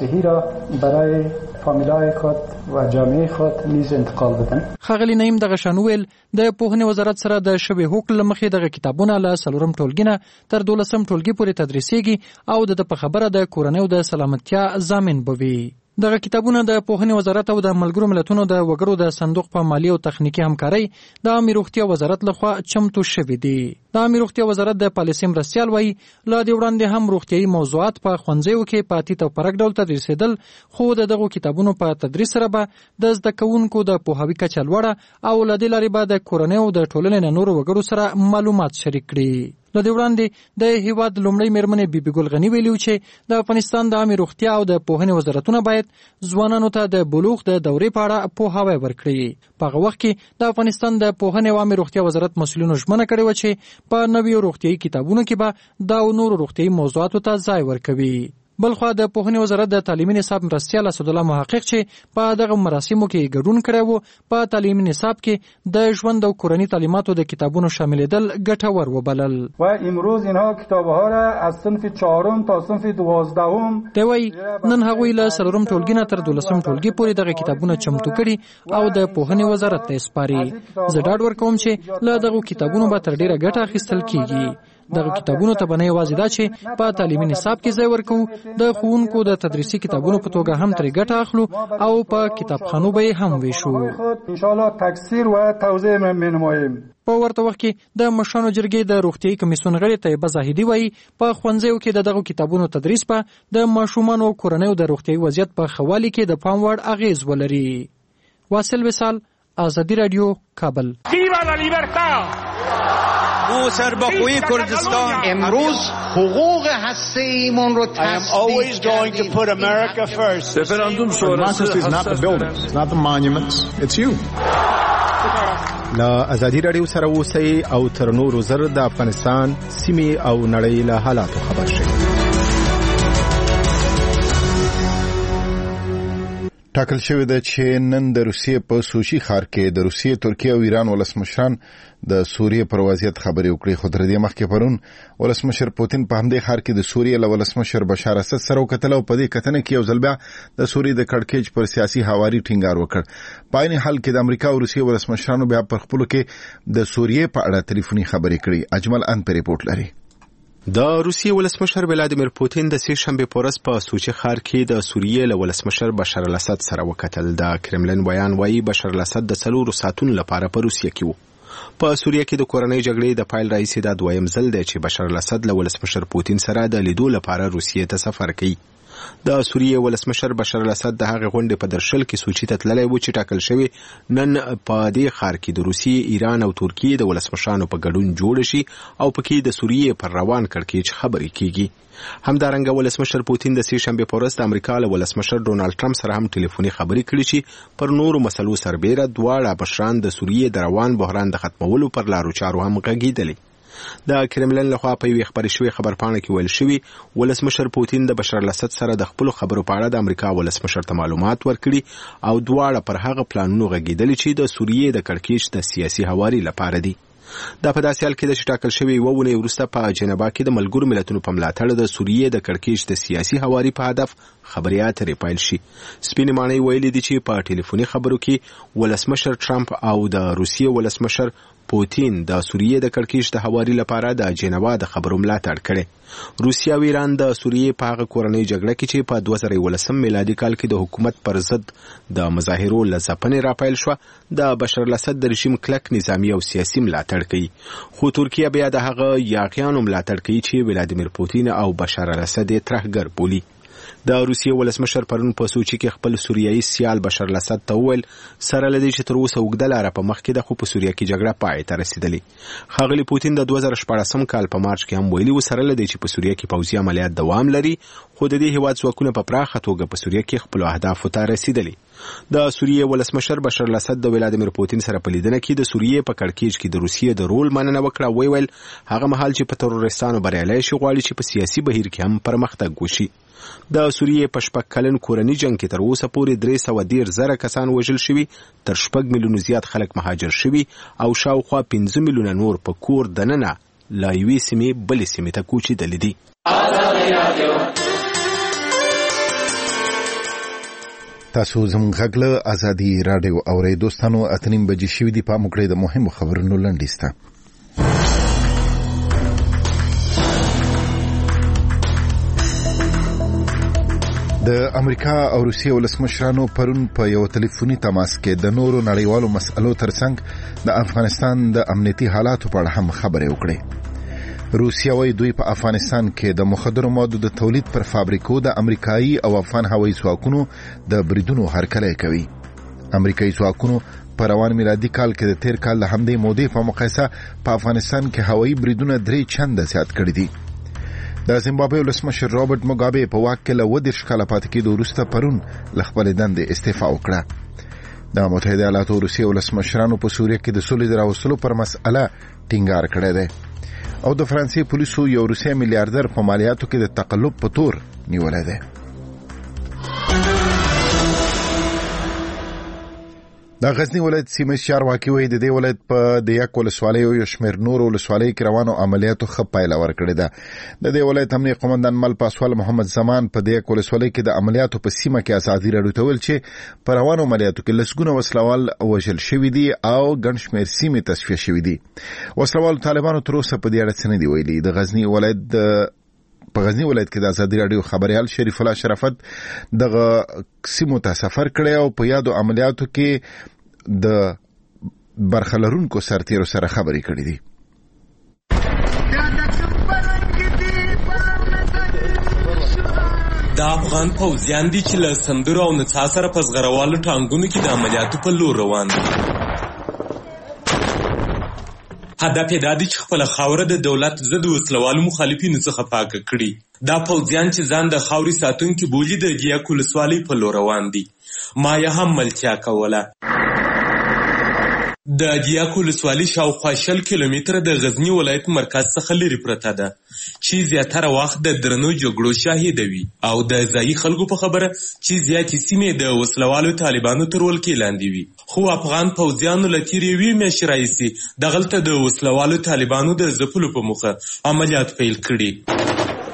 Speaker 15: ښاغلي نعیم دغه شان وویل د پوهنې وزارت سره د شوې هوکړې له مخې دغه کتابونه له 4 ټولګي نه تر 12 ټولګي پورې تدریسېږي او د په خبره د کورنیو د سلامتیا ضامن به وي. دغه کتابونه د پوهنې وزارت او د ملګرو ملتونو د وګړو د صندوق په مالی او تخنیکی همکارۍ د عامه روغتیا وزارت لخوا چمتو شوي دي. د عامه روغتیا وزارت د پالیسۍ مرستیال وایي له دې وړاندې هم روغتیایي موضوعات په ښوونځیو کې په اتیت او پرک ډول تدریسېدل، خو د دغو کتابونو په تدریس سره به د زده کوونکو د پوهاوي کچه لوړه او له دې لارې به د کورنیو د ټولنې نه نورو وګړو سره معلومات شریک کړي. له دې وړاندې د هیواد لومړۍ میرمنې بیبي ګل غني ویلي چې د افغانستان د عامه روغتیا او د پوهنې وزارتونه باید ځوانانو ته د بلوغ د دورې په اړه پوهاوی ورکړي. په هغه وخت کې د افغانستان د پوهنې او عامه روغتیا وزارت مسؤلینو ژمنه کړې وه چې په نویو روغتیایي کتابونو کې به دا نورو روغتیایي موضوعاتو ته ځای ورکوي. بلخوا د پوهنې وزارت د تعلیمي نصاب مرستیال اسدالله محقق چې په دغه مراسمو کې ګډون کړی و، په تعلیمي نصاب کې د ژوند او کورني تعلیماتو د کتابونو شاملېدل ګټور وبلل.
Speaker 16: و امروز اینها کتاب‌ها را از صنف 4 تا صنف 12
Speaker 15: دی وايي نن هغوی له 4 ټولګي نه تر 12 ټولګي پورې دغه کتابونه چمتو کړي او د پوهنې وزارت ته سپاري. زه ډاډ ورکوم چې له دغو کتابونو به تر ډیره ګټه اخیستل کیږي. دغه کتابونو ته به نه یوازې دا چې په تعلیمي نصاب کې ځای ورکوو، د ښوونکو د تدریسي کتابونو په توګه هم ترې ګټه اخلو او په کتابخانو به یې هم ویشو. په ورته وخت کې د مشرانو جرګې د روغتیایي کمیسیون غړي طیبه زاهدي وایي په ښوونځیو کې د دغو کتابونو تدریس به د ماشومانو او کورنیو د روغتیایي وضعیت په ښه والي کې د پام وړ اغیز ولري. واصل وصال، آزادی رادیو، کابل.
Speaker 17: موسربخوی کردستان
Speaker 18: امروز حقوق هسته ایمان رو تصدیق کردیم.
Speaker 19: Referendum sonrası is not the buildings, it's not the monuments, it's you.
Speaker 5: لا آزادی رادیو سره اوسئ او تر نورو زر د افغانستان سیمې او نړۍ له حالاتو خبر شئ.
Speaker 1: ټاکل شوی ده چې نن د روسیې په سوچي ښار کې د روسیې، ترکیې او ایران ولسمشران د سوریې پر وضعیت خبرې وکړې. خو تر دې مخکې پرون ولسمشر پوتین په همدې ښار کې د سوریې له ولسمشر بشار اسد سره وکتل او په دې کتنه کې یو ځل بیا د سوریې د کړکېچ پر سیاسي هواري ټینګار وکړ. په عین حال کې د امریکا او روسیې ولسمشرانو بیا پر خپلو کې د سوریې په اړه ټلیفوني خبرې کړې. اجمل ان په ریپورت لري.
Speaker 5: د روسیې ولسمشر ولادیمیر پوتین د سې شنبې په ورځ په سوچي ښار کې د سوریې له ولسمشر بشار الاسد سره وکتل. د کرملین بیان وایي بشار الاسد د 4 ساعتونو لپاره په روسیې کې و. په سوریه کې د کورنۍ جګړې د پایل راهیسې دا دویم ځل دی چې بشار الاسد له ولسمشر پوتین سره د لیدو لپاره روسیې ته سفر کوي. د سوریې ولسمشر بشار الاسد د هغې غونډې په درشل کې سوچي ته تللی و چې ټاکل شوی نن په دې ښار کې د روسیې، ایران او ترکیې د ولسمشرانو په ګډون جوړ شي او پکې د سوریې پر روان کړکېچ خبرې کیږي. همدارنګه ولسمشر پوتین د سې شنبې په ورځ د امریکا له ولسمشر ډونالډ ټرمپ سره هم ټلیفوني خبرې کړې چې پر نورو مسلو سربیره دواړه مشران د سوریې د روان بحران د ختمولو پر لارو چارو هم غږېدلې. د کرملین لخوا په یوې خبرې شوې خبرپاڼه کې ویل شوي ولسمشر پوتین د بشار الاسد سره د خپلو خبرو په اړه د امریکا ولسمشر ته معلومات ورکړي او دواړه پر هغه پلانونو غږېدلي چې د سوریې د کړکېچ د سیاسي هواري لپاره دي. دا په داسې حال کې ده چې ټاکل شوې یوه اونۍ وروسته په جنیوا کې د ملګرو ملتونو په ملاتړ د سوریې د کړکېچ د سیاسي هواري په هدف خبرې اترې پیل شي. سپینې ماڼۍ ویلي دي چې په ټلیفوني خبرو کې ولسمشر ټرمپ او د روسیې ولسمشر پوتین د سوریې د کړکېچ د هواري لپاره د جنیوا د خبرو ملاتړ کړی. روسیه او ایران د سوریې په هغه کورنۍ جګړه کې چې په 2011 میلادي کال کې د حکومت پر ضد د مظاهرو له ځپنې راپیل شوه د بشار الاسد د رژیم کلک نظامي او سیاسي ملاتړ کوي. خو ترکیه بیا د هغه یاغیانو ملاتړ کوي چې ولادیمیر پوتین او بشار الاسد یې ترهګر بولي. د روسیې ولسمشر پرون په سوچي کې خپل سوریایي سیال بشار الاسد ته وویل سره لدی چې تر اوسه اوږده لاره په مخ کې ده خو په سوریه کې جګړه پای ته رسیدلې. ښاغلي پوتین د 2014 کال په مارچ کې هم ویلي و سره لدی چې په سوریه کې پوځي عملیات دوام لري خو د دې هیواد ځواکونه په پراخه توګه په سوریه کې خپل اهدافو ته رسیدلي. د سوریې ولسمشر بشار الاسد د ولادیمیر پوتین سره په لیدنه کې د سوریې په کړکېچ کې د روسیې د رول مننه وکړه. ویل هغه مهال چې په تروریستانو بریالي شي غواړي چې په سیاسي بهیر کې هم پرمختګ وشي. د سوریې په 6 کلن کورني جنگ کې تر اوسه پورې 310,000 کسان وژل شوي، تر 6 میلیونو زیات خلک مهاجر شوي او شاوخوا 15 میلیونه نور په کور دننه لا یوې سیمې بلې سیمې ته کوچېدلي دي.
Speaker 1: تاسو زموږ غږ له ازادي راډیو اورئ. دوستانو 8:30 بجې شوي دي. پام وکړئ د مهمو خبرونو لنډیسته. د امریکا او روسیې ولسمشرانو پرون په یو ټلیفوني تماس کې د نورو نړیوالو مسألو ترڅنګ د افغانستان د امنیتي حالاتو په اړه هم خبرې وکړې. روسیه وايي دوی په افغانستان کې د مخدرو موادو د تولید پر فابریکو د امریکایي او افغان هوایي ځواکونو د بریدونو هرکلی کوي. امریکایي ځواکونو په روان میلادي کال کې د تیر کال د همدې مودې په مقایسه په افغانستان کې هوایي بریدونه 3 چنده زیات کړي دي. د زیمبابوې ولسمشر رابرټ مګابې په واک کې له 20 کاله پاتې کېدو وروسته پرون له خپلې دندې استعفا وکړه. د متحده ایالاتو او روسیې ولسمشرانو په سوریه کې د سولې د راوستلو پر مسأله ټینګار کړی دی او د فرانسې پولیسو یو روسي میلیاردر په مالیاتو کې د تقلب په تور نیولی دی. د غزنی ولایت سیمه چارواکي وایي د دې ولایت په د یک ولسوالۍ او شمیر نور ولسوالۍ کې روانو عملیاتو ښه پایله ورکړې ده. د دې ولایت امنیه قومندان مل پاسوال محمد زمان په د یک ولسوالۍ کې د عملیاتو په سیمه کې ازادي راډیو ته ویل چې په روانو عملیاتو کې لسګونه وسلوال وژل شوي دي او ګڼ شمېر سیمې تصفیه شوي دي. وسلوالو طالبانو تر اوسه په دې اړه څه نه دي ویلي. د غزنی ولایت په غزنی ولایت کې د ازادي راډیو خبريال شریف الله شرافت دغه سیمو ته سفر کړی او په یادو عملیاتو کې د برخلرونکو سرتیرو سره خبرې کړې دي.
Speaker 11: د افغان پوځیان دي چې له سندرو او نڅا سره په زغروالو ټانګونو کې د عملیاتو په لور روان دي. هدف یې دا دی چې خپله خاوره د دولت ضد وسلوالو مخالفینو څخه پاکه کړي. دا پوځیان چې ځان د خاورې ساتونکي بولي د ګیاک ولسوالۍ په لور روان دي. ما یې هم ملتیا کوله. د ګیاک ولسوالۍ شاوخوا 20 کیلومتره د غزنی ولایت مرکز څخه لرې پرته ده چې زیاتره وخت د درنو جګړو شاهده وي او د ځایي خلکو په خبره چې زیاتې سیمې د وسلوالو طالبانو تر ولکې لاندې وي. خو افغان پوځیانو له تېرې یوې میاشتې راهیسې دغلته د وسلوالو طالبانو د ځپلو په موخه عملیات پیل کړي.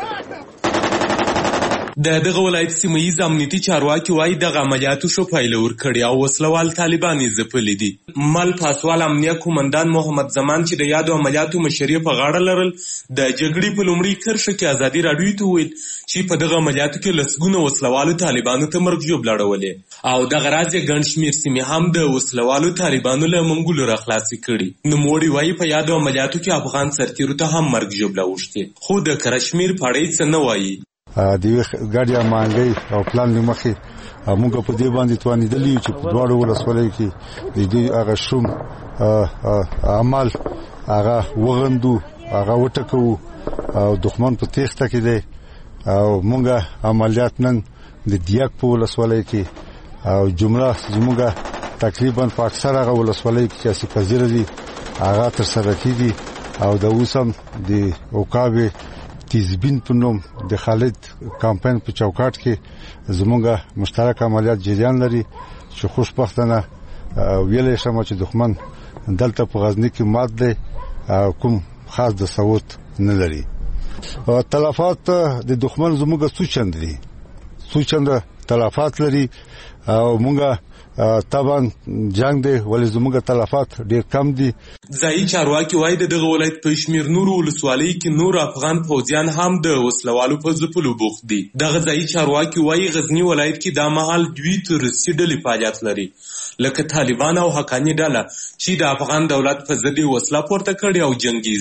Speaker 11: د دغه ولایت سیمهیز امنیتي چارواکي وایي دغه عملیاتو ښه پایله ورکړې او وسلوال طالبان یې ځپلي دي. مل پاسوال امنیه قومندان محمد زمان چې د یادو عملیاتو مشري په غاړه لرل د جګړې په لومړۍ کرښه کې ازادي راډیو ته وویل چې په دغه عملیاتو کې لسګونه وسلوالو طالبانو ته مرګ ژوبله اړولې او دغه راز یې ګڼ شمېر سیمې هم د وسلوالو طالبانو له منګولو راخلاصې کړي. نوموړي وایي په یادو عملیاتو کې افغان سرتیرو ته هم مرګ ژوبله اوښتې خو د کشمیر په اړه څه نه وایي.
Speaker 4: د ګاډي مانګي او پلان لمخې موږ په دې باندې توانیدلی چې په دواړو ولسوالۍ کې د دې هغه شوم عمل هغه وغندو هغه وټکو او دښمن په تېښته کې دی او موږ عملیات نن د دیاک په ولسوالۍ کې او جمله زموږ تقریبا په اکثر هغه ولسوالۍ کې چې پذیر دي هغه تر سره کیږي او د اوسم د اوکابه تیزبین په نوم د خالد کمپاین په چوکاټ کې زموږ مشترک عملیات جریان لري چې خوشبختانه ویلې شمه چې دښمن دلته په غزنی کې مات دی او کوم خاص د صوت نه لري. تلفات د دښمن زموږ څو دي څو تلفات لري او موږ طبعا جنگ دی ولې زموږ تلفات ډیر کم دي.
Speaker 11: ځایي چارواکي وایي د دغه ولایت په شمیر نورو ولسوالۍ کې نور افغان پوځیان هم د وسلوالو په ځپلو بوخت دي. دغه ځایي چارواکي وایي غزنی ولایت کې دا مهال دوی تروریستي ډلې فعالیت لري لکه طالبان او حقاني ډله چې د افغان دولت په ضد وسله پورته کړي او جنګیږي.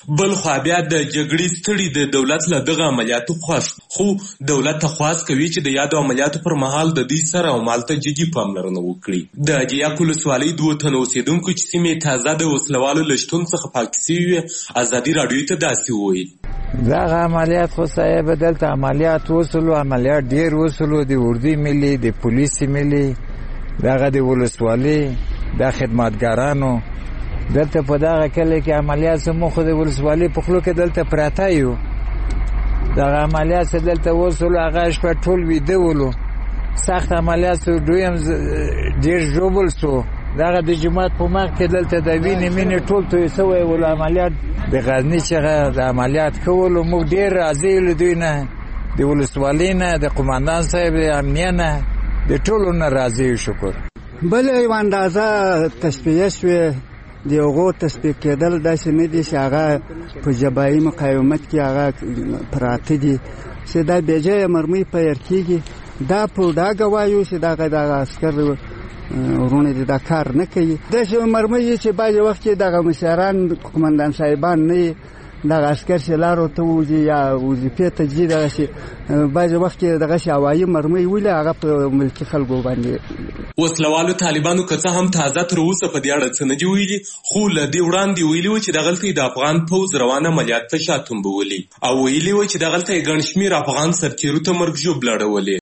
Speaker 11: بل خو بیا د جګړې ستړي د دولت له دغه عملیاتو خوښ خو دولت ته خواست کوي چې د یادو عملیاتو پر مهال د دوی سره او مال ته جدي پاملرنه وکړي. د جیاک ولسوالۍ 2 تنه اوسېدونکو چې سیمې تازه د وسلوالو له شتون څخه پاکې سوي وې ازادي راډیو ته داسې وویل.
Speaker 20: دغه عملیات خو صاحب دلته عملیات وسلو عملیات ډېر وسلو د اردو ملي د پولیسي ملي دغه د ولسوالۍ د خدمتګارانو دلته په دغه کله کې عملیات زموږ خو د ولسوالۍ په خلو کې دلته پراته یو دغه عملیات دلته وسلو هغه شپه ټول ویده ولو سخت عملیات دویم ډېر ژوبل سو دغه د جماعت په مخ کې دلته د وینې مینې ټول توی سوی ول عملیات د غزني څخه د عملیات کولو موږ ډېر راضي له دوی نه د ولسوالۍ نه د قماندان صاحب د امنیه نه د ټولو نه راضي شکر.
Speaker 21: بل یو اندازه تشبیه شوې د هغو تشبیه کېدل داسې نه دي چې هغه په جبهې مقاومت کې هغه پراته دي چې دا بېجایه مرمۍ پیر کېږي دا په ډاګه وایو چې دغه عسکر ورونه دي دا کار نه کوي داسې مرمۍ چې بعضې وخت کې دغه مشران قمندان صاحبان نه وي دغه عسکر چې لارو ته وځي یا وظیفې ته ځي دغسې بعضې وخت کې دغسې هوایي مرمۍ ولي هغه په ملکي خلکو باندې
Speaker 11: وسلوالو طالبانو که څه هم تازه تر اوسه په دې اړه څه نه دي ویلي خو له دې وړاندې ویلي وو چې دغلته د افغان پوځ روان عملیات ته شا تنبولي او ویلي وو چې دغلته یې ګڼ شمېر افغان سرتېرو ته مرګ ژوبله اړولې.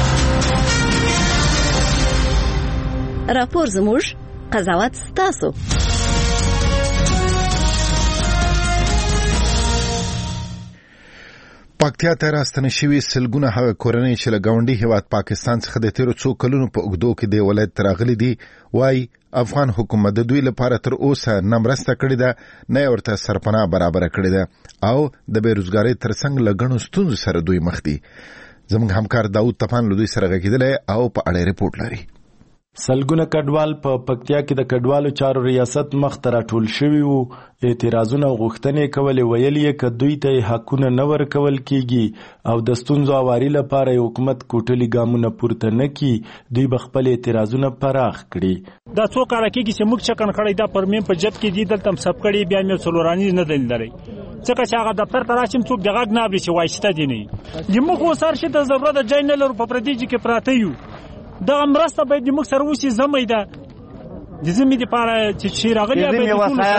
Speaker 12: راپور زموږ قضاوت ستاسو.
Speaker 1: پکتیا ته راستنه شوي سلګونه هغه کورنۍ چې له ګاونډي هیواد پاکستان څخه د تیرو څو کلونو په اوږدو کې د ولایت راغلي دي وایي افغان حکومت د دوی لپاره تر اوسه نه مرسته کړې ده نه یې ورته سرپناه برابره کړې ده او د بېروزګارۍ ترڅنګ له ګڼو ستونزو سره دوی مخ دي. زموږ همکار داود طفان له دوی سره غږېدلی او په اړه ریپورټ لري.
Speaker 22: سلګونه کډوال په پکتیا کې د کډوالو چارو ریاست مخ ته راټول شوي وو اعتراضونه او غوښتنې کولې ویل یې که دوی ته حقونه نه ورکول کیږي او د ستونزو هواري لپاره یې حکومت کوټلي ګامونه پورته نه کړي دوی به خپل اعتراضونه پراخ کړي.
Speaker 23: دا څو کاله کېږي چې موږ چکن کړی دا پرمیم په جد کې دي دلته هم سب کړي بیا مې څلوراني نه دلیل لري ځکه چې هغه دفتر ته راشم څوک د غږ نه اوري چې وایسته دي نه زموږ خو سر شي د ضرورت ځای نه لرو په پردي ځای کې پراته یو دغه مرسته باید موږ سره وشي زمې ده د زمې دپاره چې راغلي باید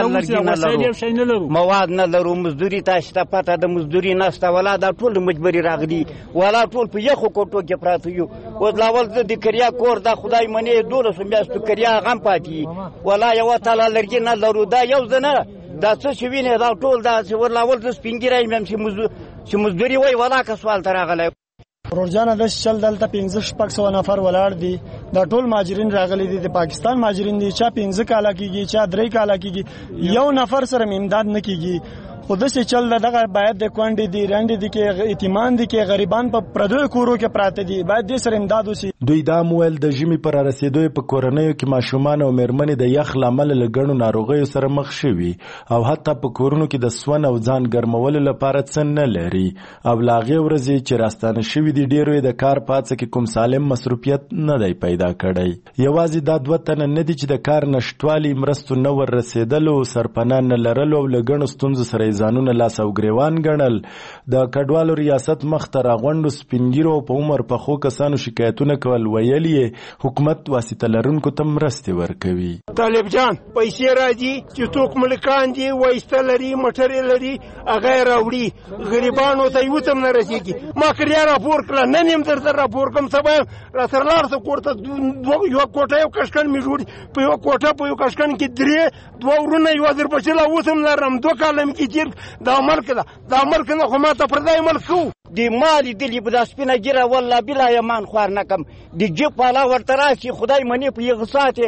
Speaker 23: وسایل نه لرو
Speaker 24: مواد نه لرو مزدوري ته شته پته د مزدوري نشته ولا دا ټول مجبوري راغلي ولا ټول په یخو کوټو کې پراته یو اوس لاول زه د کریا کور دا خدای منې 12 میاشتو کریا غم پاتې ولا یو تعالی لرګي نه لرو دا یو ځنه دا څه چې وینې دا ټول دا چې ورلاول د سپینګیرای مې چې مزدوري وای ولا که سوال ته راغلی
Speaker 25: ورجانه د شل دلته 1500 نفر ولاړ دي دا ټول ماجرین راغلي دي د پاکستان ماجرین دي چا 15 کاله کېږي چا 3 کاله کېږي یو نفر سره امداد نه کېږي خو داسې چل دغه باید د کونډې دي رنډې دي کې یتیمان دي کې غریبان په پردیو کورو کې پراته دي باید دې سره امداد وشي.
Speaker 22: دوی دا مویل د ژمي پر رسیدو په کورنیو کې ماشومان او مېرمنې د یخ له امله له ګڼو ناروغیو سره مخ شوي او حتی په کورونو کې د سون او ځان ګرمولو لپاره څه نه لري او له هغې ورځې چې راستانه شوي دي ډېرو یې د کار په هڅه کې کوم سالم مصروفیت نه دی پیدا کړی. یوازې دا 2 تنه نه دي چې د کار نشتوالي مرستو نه ور رسېدلو سرپناه نه لرلو او له ګڼو ستونزو سره ځانونه لاس او ګریوان ګڼل. د کډوالو ریاست مخ ته راغونډو سپینګیرو په عمر پخو کسانو شکایتونه کول ویل یې حکومت واسطه لرونکو ته مرستې ورکوي.
Speaker 3: طالب جان پیسې راځي چې څوک ملکان دي وایسته لري موټر لري هغه راوړي غریبانو ته یو تم نه رسیږي ما کړیا راپور کړه نن هم درته راپور کوم سبا را سره لار ته کوړه یو کوټه یو کشکن می جوړ په یو کوټه په یو کشکن کې 2 ورونه یو در بچلا وسم لرم 2 کالم کې چیر دا ملک نه خو ما ته پردای ملک شو
Speaker 24: دی مالی دلی په داس پینه ګره والله بلا یمان خوار نکم دی جیب پالا ورته راشي خدای منی په یغ ساته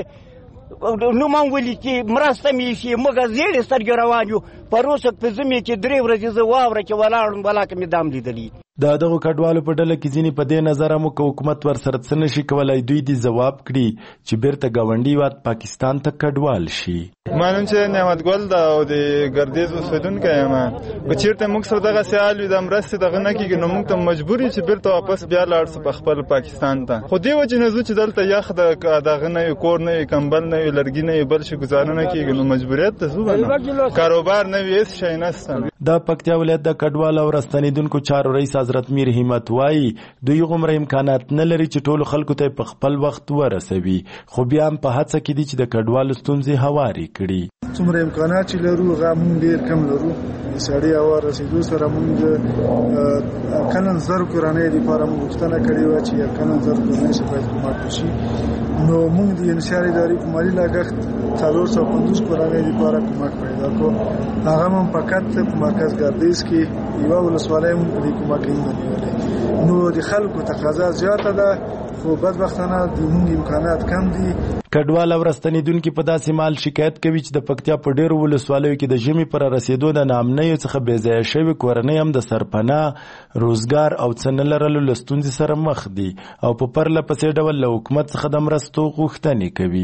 Speaker 24: نو مون ولي چې مرسته می شي مګه زیړ سترګ روان یو پروسه په زمي کې 3 ورځې زه واوره کې ولاړم ولا کې دام لیدلی.
Speaker 22: د دغه کډوالو په ډله کې ځینې په دې نظر مو که حکومت ورسره څه نشي کولای دوی دې ځواب کړي چې بیرته ګاونډي هیواد پاکستان ته کډوال شي.
Speaker 2: ما نوم چې نعمت ګل ده او د ګردیز اوسېدونکی یم. که چېرته موږ سره دغسې حال وي د مرستې دغه نه کېږي نو موږ ته مجبور یو چې بیرته واپس بیا لاړ شو په خپل پاکستان ته. خو دې وجې نه ځو چې دلته یخ دغه نه وي، کور نه وي، کمبل نه وي، لرګي نه وي، بل شي ګزاره نه کېږي نو مجبوریت ته ځو نه. کاروبار نه وي، هېڅ شی نشته.
Speaker 22: د پکتیا ولایت د کډوالو او راستنېدونکو چارو رئیس حضرت میر همت وایي دوی غومره امکانات نه لري چې ټولو خلکو ته په خپل وخت ورسوي، خو بیا هم په هڅه کې دي چې د کډوالو ستونزې هوارې کړي.
Speaker 6: څومره امکانات چې لرو هغه موږ ډېر کم لرو. د سړي هوا رسېدو سره موږ کلن زر کورنۍ لپاره موږ غوښتنه کړې وه چې کلن زر کورنۍ څخه باید کمک وشي. نو موږ د انحصار ادارې په مالي لګښت 450 کورنۍ لپاره کمک پیدا کړو. هغه هم فقط په مرکز ګردیز کې یوه ولسوالۍ موږ په دې کمک نه نیولې. نو د خلکو تقاضا زیاته ده خو بدبختانه د موږ امکانات کم دي.
Speaker 22: کډوال او راستنېدونکي په داسې مال شکایت کوي چې د پکتیا په ډېرو ولسوالیو کې د ژمي پر رسېدو د ناامنیو څخه بې ځایه شوي کورنۍ هم د سرپناه، روزګار او څه نه لرلو له ستونزې سره مخ دي او په پرله پسې ډول له حکومت څخه د مرستو غوښتنې کوي.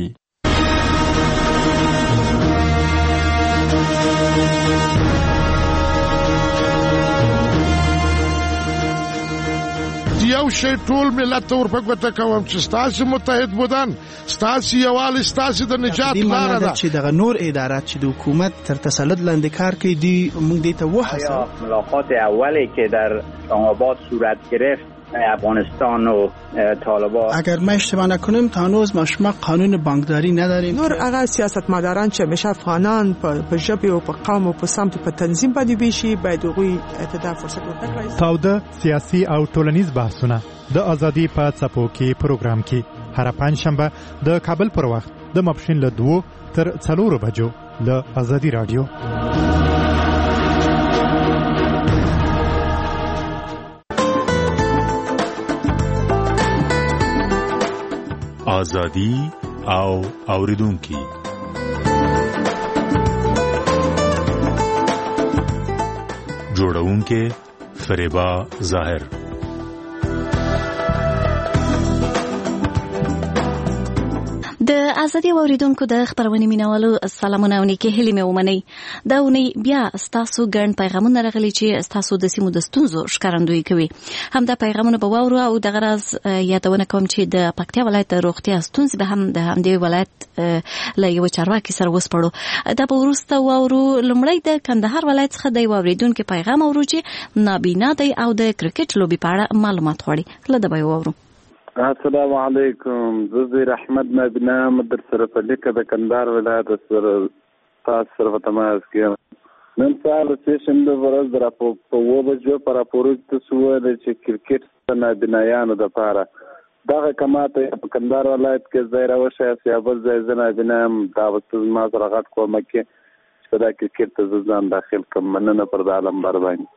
Speaker 7: یو شی ټول ملت ته ورپګوته کوم چې ستاسو متحد بودن، ستاسو یووالی، ستاسو د نجات لاره ده.
Speaker 9: چې دغه نور ادارات چې د حکومت تر تسلط لاندې کار کوي دی موږ دې ته وهڅوو.
Speaker 14: ملاقات اولی که در اسلام‌آباد صورت گرفت افغانستان و طالبان،
Speaker 9: اگر ما اشتباه نکنیم تا هنوز ما قانون بانکداری نداریم.
Speaker 26: نور هغه سیاستمداران چې همیشه افغانان په ژبه او په قوم او په سمت په تنظیم باندې بشي باید هغوی ته فرصت ورکړي.
Speaker 27: تاوده سیاسي او ټولنیز بحثونه د ازادي په څپو کې پروګرام کې هر پنځشنبه د کابل پر وخت د ماپښین له 2 تر 4 بجو له ازادي رادیو.
Speaker 26: آزادی او اوریدونکي جوړونکي فریبا ظاهر.
Speaker 12: د ازادي اوریدونکو د خبرونې مینوالو سلامونه او نیکه هیلې مې ومنئ. دا اونۍ بیا ستاسو ګڼ پیغامونه راغلي چې ستاسو د سیمو د ستونزو ښکارندویي کوي. همدا پیغامونه به واورو او دغه راز یادونه کوم چې د پکتیا ولایت د روغتیا ستونزې به هم د همدې ولایت له یوه چارواکي سره وسپړو. دا به وروسته واورو. لومړی د کندهار ولایت څخه د یوه اوریدونکي پیغام اورو چې نابینا دی او د کرکټ لوبې په اړه معلومات غواړي. له ده به یې واورو.
Speaker 28: السلام علیکم، زه زیر احمد نابینا در سره په لیکه د کندهار ولایت سره تاسو سره په تماس کې یم. نن سهار د سېشن د ورځ د په 9 بجو په راپور کې څه ویل چې کرکټ د نابینایانو دپاره دغه کماته په کندهار ولایت کې ځای راوښی یا بل ځای زه نابینا یم. دا به زما سره غټ کومک کې چې دا کرکټ ته زه ځان داخل کړم. مننه پر د عالمبر باندې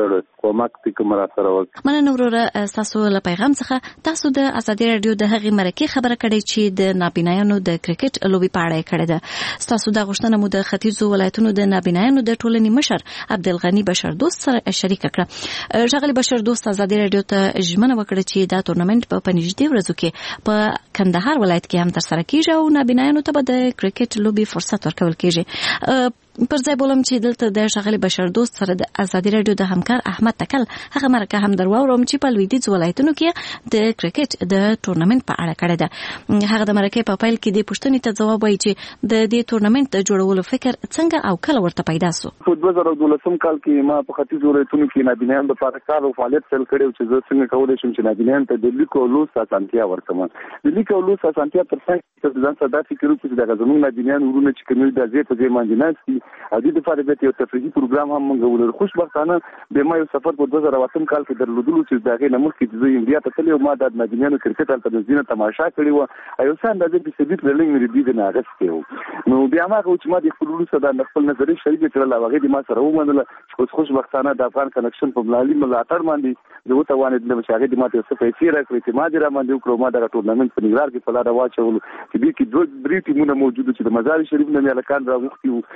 Speaker 12: مننه وروره ستاسو له پیغام څخه. تاسو د ازادي رادیو د هغې مرکې خبره کړې چې د نابینایانو د کرکټ لوبې په اړه یې کړې ده. ستاسو دا غوښتنه مو د ختیځو ولایتونو د نابینایانو د ټولنې مشر عبدالغني بشردوست سره شریکه کړه. ښاغلي بشردوست ازادي رادیو ته ژمنه وکړه چې دا تورنمنټ په نږدې ورځو کې په کندهار ولایت کې هم ترسره کیږي او نابینایانو ته به د کرکټ لوبې فرصت ورکول کیږي. پر ځای بولم چې دلته د ښاغلي بشردوست سره د ازادي رادیو د همکار احمد تکل هغه مرکه هم در واورم چې په لویدیځ ولایتونو کې د کرکټ د تورنمنټ په اړه کړې ده. هغه د مرکې په پیل کې د پوښتنې ته ځواب وایي چې د دې تورنمنټ د جوړولو فکر څنګه او کله ورته پیدا سو.
Speaker 28: په 2012 کال کې ما په ختیځ ولایتونو کې نابینایانو لپاره کار او فعالیت پیل کړی چې زه څنګه کولی شم چې نابینایانو ته د لیک او لوست اسانتیا ورکړم. د لیک او لوست اسانتیا تر څنګ چې ځان ساده فکر وکړي چې د زموږ نابینایانو ورونه چې کومې د ځای په ځای باندې ناستي او د لپاره به یو تفریحي پروګرام هم موږ ولر. خوشبختانه به ما یو سفر په 2008 کال کې درلودلو چې دغه نه مخکې د انډیا ته تللی او ما د نابینایانو کرکټ هلته د زینه تماشا کړې وه. یو څه اندازې په سبیت لرلینګ مې دې نه اغستې وو. نو بیا ما چې ما د خپل وروسته د خپل نظري شریک کړل او هغې د ما سره ومنله چې خوشبختانه د افغان کنکشن په ملالي ملاتړ باندې زه وتوانېدلم چې هغې د ما ته څه پیسې راکړې چې ما دې راباندې وکړو. ما دغه ټورنمنټ په ننګرهار کې په لاره واچولو چې دې کې 2 ټیمونه موجود چې د مزار شریف نه مې هلکان راغوښتي وو. هغې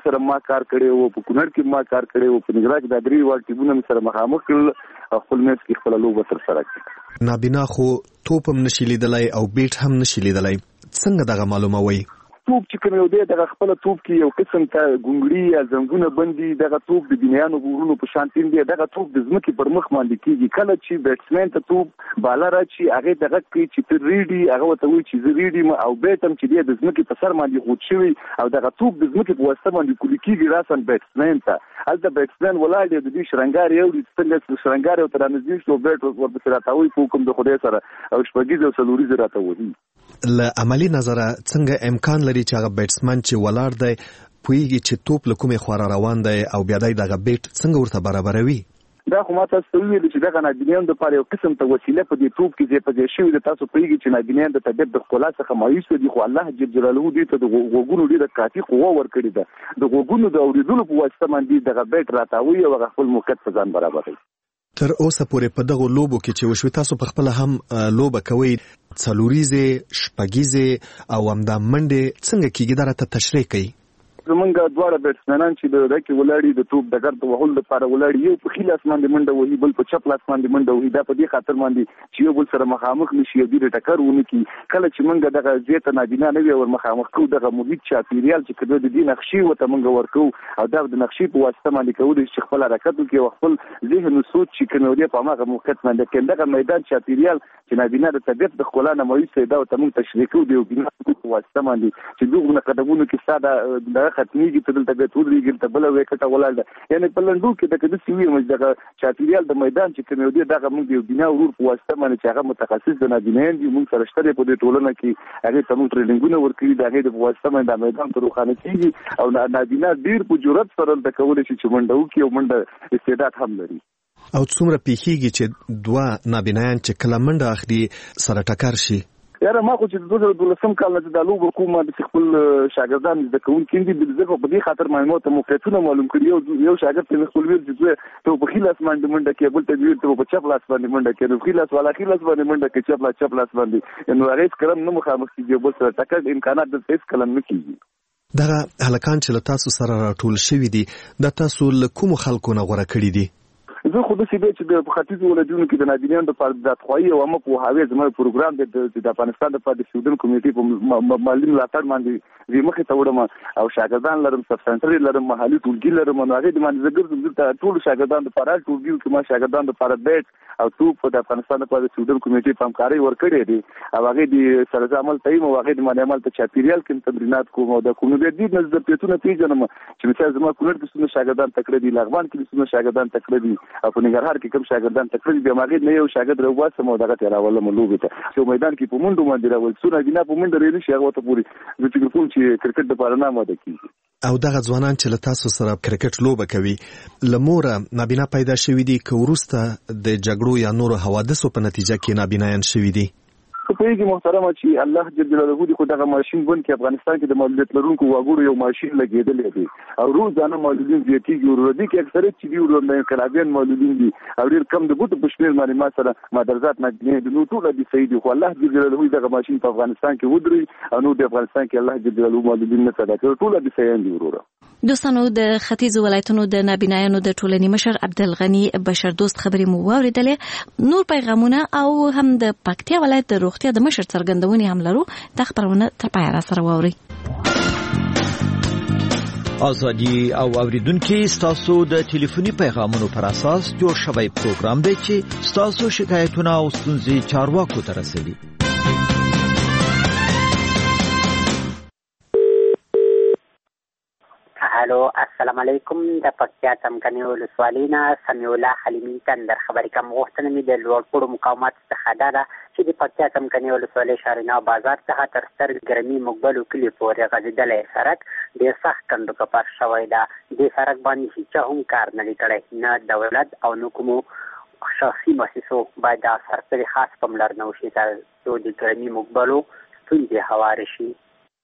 Speaker 28: وادي سره ما کار کړی وو، په کونړ کې ما کار کړی وو، په نګراج د 3 وړ ټیمونه مې سره مخامخ کړل، خپل میچ کې خپل لوبه تر سره کړه.
Speaker 8: نابینا خو توپ هم نشي لیدلای او بیټ هم نشي لیدلای، څنګه دغه معلوموي؟
Speaker 28: توپ چې کوم یو دی دغه خپل توپ کې یو قسم ته ګونګړي یا زنګونه بندي، دغه توپ د بنیانو ګورونو په شان تین دی، دغه توپ د ځمکې پر مخ باندې کیږي. کله چې بیټسمن ته توپ بالا راچی هغه دغه کوي چې ته ریډي، هغه ته وایي چې زه ریډي ما، او بیټ هم چې دی د ځمکې په سر باندې غوټ شوی او دغه توپ د ځمکې په واسطه باندې کولی کیږي راسن بیټسمن ته. هلته بیټسمن ولاړ دی، د دې شرنګار یو د څنګه شرنګار یو تر نږدې شو، بیټ ورپسې راټاوي په کوم د خدای سره او شپږیز او څلوریز راټاوي.
Speaker 8: له عملی نظره څنګه امکان لري چې هغه بیټسمن چې ولاړ دی پوهیږي چې توپ له کومې خوا روان دی او بیا دی دغه بیټ څنګه ورته برابروي؟
Speaker 28: دا خو ما تاسو ته ویل چې دغه نابینیان دپاره یو قسم ته وسیله په دې توپ کې ځای په ځای شوې ده. تاسو پوهیږئ چې نابینیان د طبیعت د ښکلا څخه مایوس دي، خو الله جل جلاله دوی ته د غوږونو ډېره کافي قوه ورکړې ده، د غوږونو د اورېدلو په واسطه باندې دغه بیټ راتاوي او هغه خپل موقعیت په ځان برابروي.
Speaker 8: تر اوسه پورې په دغه لوبو کې چې وشوي تاسو په خپله هم لوبه کوئ، څلوریزې، شپږیزې او همدا منډې څنګه کیږي؟ دا راته تشریح کوي.
Speaker 28: زمونږ دواړه بیټسمنان چې د دکې ولاړي د توپ د ګرد وهلو لپاره ولاړي، یو په ښي لاس باندې منډه وهي، بل په چپ لاس باندې منډه وهي. دا په دې خاطر باندې چې یو بل سره مخامخ نشي، د ټکر ونه کی. کله چې موږ دغه ځای ته نابینا نه وي ور مخامخ کوو، دغه محیط چاپیریال چې کده د دې نقشې وته موږ ورکو او دا د نقشې په واسطه باندې کوو چې خپل حرکت وکړي او خپل ذهن او سوچ چې کوم دی په هغه موقعیت باندې کې دغه میدان چاپیریال چې نابینا د طبیعت د ښکلا نه مایوس دی دا ته موږ تشریح کوو د بنا په واسطه باندې چې دغه قدمونو کې ساده د ختميږي ته د ټولېږي ته بل وکټه ولاړه. یعنی په لندو کې د کده سوي مې دغه چاپیریال د میدان چې کوم دی دغه موږ د بنا ورور په واسطه باندې چې هغه متخصص د نابینایان دي، موږ سره شته په دې ټولنه کې هغه ته موږ ټریننګونه ورکړي، دغه د واسطه باندې د میدان ته روخانه کیږي او نابینا ډیر په جرأت سره د کولای شي چې منډه وکړي او منډه استعداد هم لري.
Speaker 8: او څومره پیخیږي چې دوه نابینایان چې کله منډه اخلي سره ټکر شي؟
Speaker 28: یاره ما خو چې 2012 کال نه د لوبو کومه د خپل شاګردان د کوونکي دي د زغه په دې خاطر معلومات موقعیتونه معلوم کړي. یو شاګرد ته خپل ویل چې ته په خلاص باندې منډه کې، بل ته ویل ته په چپ لاس باندې منډه کې، نو خلاص باندې منډه کې چپ لاس باندې، نو هغه کلم نه مخامخ کیږي، بل سره ټکر امکانات د هیڅ کلم نه کیږي.
Speaker 8: دغه هلکان چې له تاسو سره راټول شوي دي د تاسو له کوم خلکو نه غوړه کړي دي؟
Speaker 28: زه خو د سی چې د ختیځ ولایتونو کې د نابینیانو لپاره د اتخوایي او عامه پوهاوی زموږ پروګرام د افغانستان لپاره د سټوډنټ کمیټې په مالي ملاتړ باندې زه مخې ته وړم او شاګردان لرم، سب سنټر لرم، محلي ټولګي لرم، نو هغه د منځګر د ټول شاګردان لپاره ټولګي کې ما شاګردان لپاره بیت او توپ د افغانستان لپاره د سټوډنټ کمیټې په همکاري ورکړې دي او هغه د سره عمل تایم او هغه د باندې عمل ته چاپیریال کې تمرینات کوم او د کوم د دې نظر پیټونه پیژنم چې مثلا زما کونړ کې څونه شاګردان تکړه دي، لغمان کې څونه شاګردان تکړه دي او په ننګرهار کې کوم شاګردان تکړه دي. ماګې نه یو شاګرد راوځم او دغه تیراول ملوبه ته چې میدان کې په منډو باندې راول څونه بنا په منډه ریلی شي هغه ته پوری د فکر کوم چې کرکټ د پاره نه ماده کیږي.
Speaker 8: او دغه ځوانان چې له تاسو سره کرکټ لوبه کوي لموره نابینا پیدا شوی دي که ورسته د جګړو یا نورو حوادثو په نتیجه کې نابینایان شوی دي؟
Speaker 28: په یوه محترمه چې الله جل جلاله دې خو دغه ماشين بن کې افغانستان کې د معلومات لرونکو واګورو یو ماشين لګیدل دی او روزانه معلولین زیاتیږي او ردی کې اکثریت چې دی ورو نه کلابین معلولین دي او ډیر کم د بوت په شمیر باندې ما سره مدرسات نه د نو ټول دي سید خو الله جل جلاله دغه ماشين په افغانستان کې ودري او نو د افغانستان کې الله جل جلاله معلولین نه صدا کوي ټول دي سید دی ورو.
Speaker 12: دوستانو د ختیځ ولایتونو د نابینایانو د ټولنې مشر عبدالغنی بشردوست خبرې مو واوریدلې. نور پیغامونه او هم د پکتیا ولایت د روغتیا د مشر څرګندونې هم لرو. د خبرونه تر پایه را سره واوري.
Speaker 10: ازادي او اوریدونکو ستاسو د ټلیفوني پیغامونو پر اساس جوړ شوی پروګرام دی چې ستاسو شکایتونه او ستونزې چارواکو ته رسوي.
Speaker 13: الو السلام علیکم. د پکتیا څمکنیو ولسوالۍ نه سمیع الله حلیمي تندر خبرې کوم. غوښتنه مې د لوړپوړو مقاومت څخه دا ده چې د پکتیا څمکنیو ولسوالۍ شارینه بازار څخه تر سترګ ګرمي مقبلو کلي پورې غځېدلی سړک ډېر سخت کنډو کپر شوی ده. دې سړک باندې هیچا هم کار نه دی کړی، نه دولت او نه کومو شخصي مؤسسو باید دا سرپرې خاص پاملرنه وشي تر څو د ګرمي مقبلو ستونزې هوارې شي.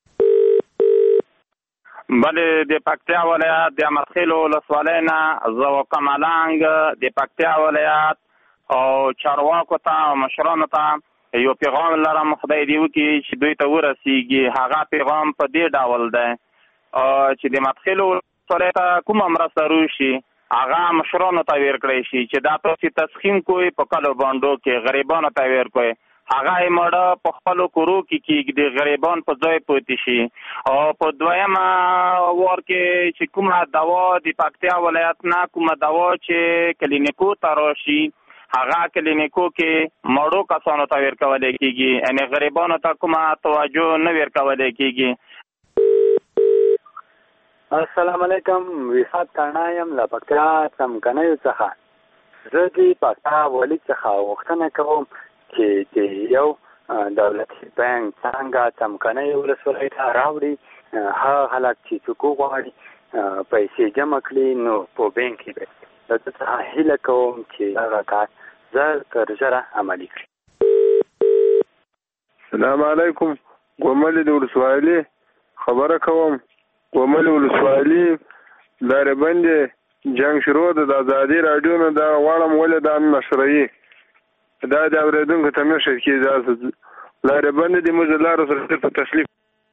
Speaker 15: بلې د پکتیا ولایت د امرخیلو ولسوالۍ نه زه کمالنګ د پکتیا ولایت او چارواکو ته او مشرانو ته یو پیغام لرم، خدای دې وکړي چې دوی ته ورسیږي. هغه پیغام په دې ډول دی چې د مدخلو سره ته کومه مرسته روشي هغه مشرانو ته ورکړی شي چې دا تاسو تسخیم کوی په کلو باندې کې غریبانو ته ورکوي هغه یې مړه په خپلو کورو کې کېږدي غریبان په ځای پاتې شي او په دویمه وار کې چې کومه دوا د پکتیا ولایت نه کومه دوا چې کلینیکو ته راشي هغه کلینیکو کې مړو کسانو ته ورکولی کېږي یعنې غریبانو ته کومه توجه نه ورکولی کېږي.
Speaker 4: السلام علیکم وفات کانا یم له پکتیا څمکنیو څخه زه د پکتیا والي څخه غوښتنه کوم چې د یو دولتي بانک څنګه څمکنیو ولسوالۍ ته راوړي هغه خلک چې څوک غواړي پیسې جمع کړي نو په بانک کې به د ده څخه هیله کوم چې هغه کار زر تر ژره عملي کړي.
Speaker 5: السلام علیکم ګوملې د ولسوالۍ خبره کوم. ګوملې ولسوالۍ لارې بندې جنګ شروع ده د ازادي راډیو نه دا غواړم ولې دا نشروي دا د اورېدونکو ته نشر کېږي لارې بندې د موږ لارو سره په تکلیف.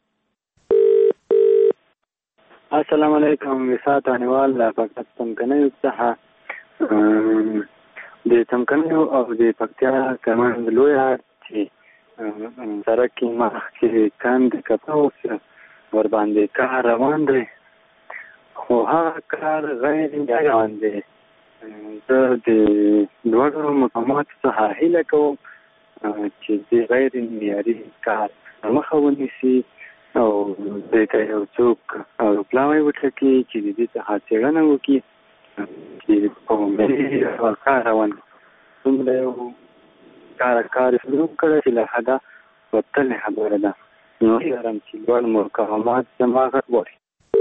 Speaker 4: السلام علیکم وفات انوال له پکتیا څمکنیو څخه د څمکنیو او د پکتیا کمند لویه چې سړک کې مخکې کاند کپه ورباندې کار روان دی خو هغه کار غیر روان دی. زه د لوړو مقاماتو څخه هیله کوم چې د غیر معیاري کار مخه ونیسي او دې ته یو څوک پلاوی وټاکي چې د دې څخه څېړنه وکړي چې په معیاري کار روان څومره یو کار شروع کړی چې له حده وتلې خبره ده نو هیله چې لوړ مقامات زما غږ واوري.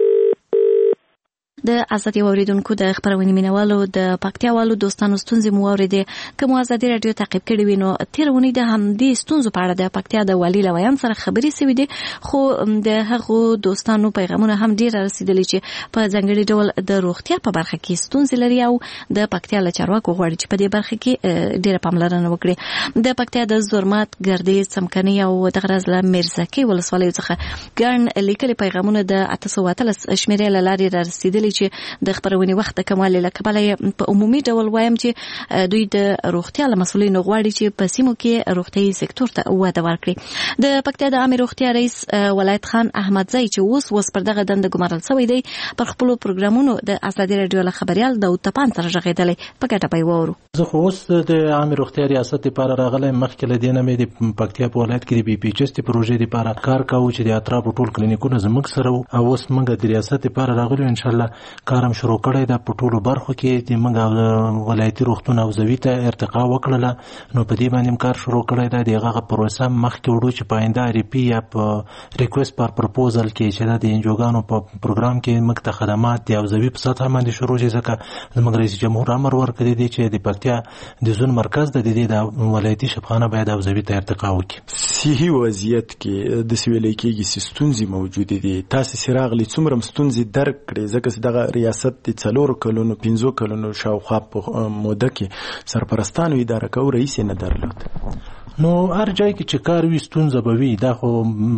Speaker 12: د ازادي اوریدونکو د خبرونې مینوالو د پکتیاوالو دوستانو ستونزې مو اوریدې کوم ازادي رادیو تعقیب کړي وینو تیرونی د همدې ستونزو په اړه د پکتیا د والی لویان سره خبرې سوي دي خو د هغو دوستانو پیغامونه هم ډیر رسیدلي چې په ځانګړي ډول د روغتیا په برخه کې ستونزې لري او د پکتیا له چارواکو غواړي چې په دې برخه کې ډیره پاملرنه وکړي. د پکتیا د زرمات ګردیز څمکني او د غرض میرزکي ولسوالۍ څخه ګڼ لیکلي پیغامونه د 813 شمیرې له لارې رسیدلي چې د خبرونې وخت د کمال له کبله په عمومي ډول وایم چې دوی د روغتیا له مسولینو غواړي چې په سیمو کې روغتيایي سکتور ته وده ورکړي. د پکتیا د عامه روغتیا رئیس ولایت خان احمدزی چې اوس پر دغه دنده ګمارل شوی دی پر خپل پروګرامونو د ازادي رادیو له خبريال د تپان سره ژغېدلې په ګټه پي وورو.
Speaker 16: زه خو اوس د عامه روغتیا ریاست لپاره راغلی مخکې له دې نه مې د پکتیا په ولایت کې د بي پی ایچ اس پروژې لپاره کار کاوه چې د اطرافو ټول کلینیکونه زموږ سره او اوس موږ د ریاست لپاره راغلو ان شاء الله کارم شروع کړی دا په ټولو برخو کې د موږ ولایتي روغتون او زوی ته ارتقا وکړله نو په دې باندې کار شروع کړی دا دغه پروسه مخکې وړو چې په آینده ری پی یا په ریکوست پر پروپوزل کې چې د انجوګانو په پروګرام کې موږ ته خدمات دی او زوی په سطح باندې شروع شي ځکه زموږ رئیس جمهور امر ورکړی دی چې د پکتیا د زون مرکز د دې د ولایتي شفخانه باید او زوی ته ارتقا وکړي.
Speaker 22: صحي وضعیت کې د سویلې کېږي ستونزې موجود دي تاسو سراغلی څومره ستونزې درک کړې ځکه دغه ریاست د 4 کلونو 5 کلونو شاوخوا په موده کې سرپرستانو اداره کوي رئیس نه درلود
Speaker 16: نو هر ځای کې چې کار وي ستونزه به وي دا خو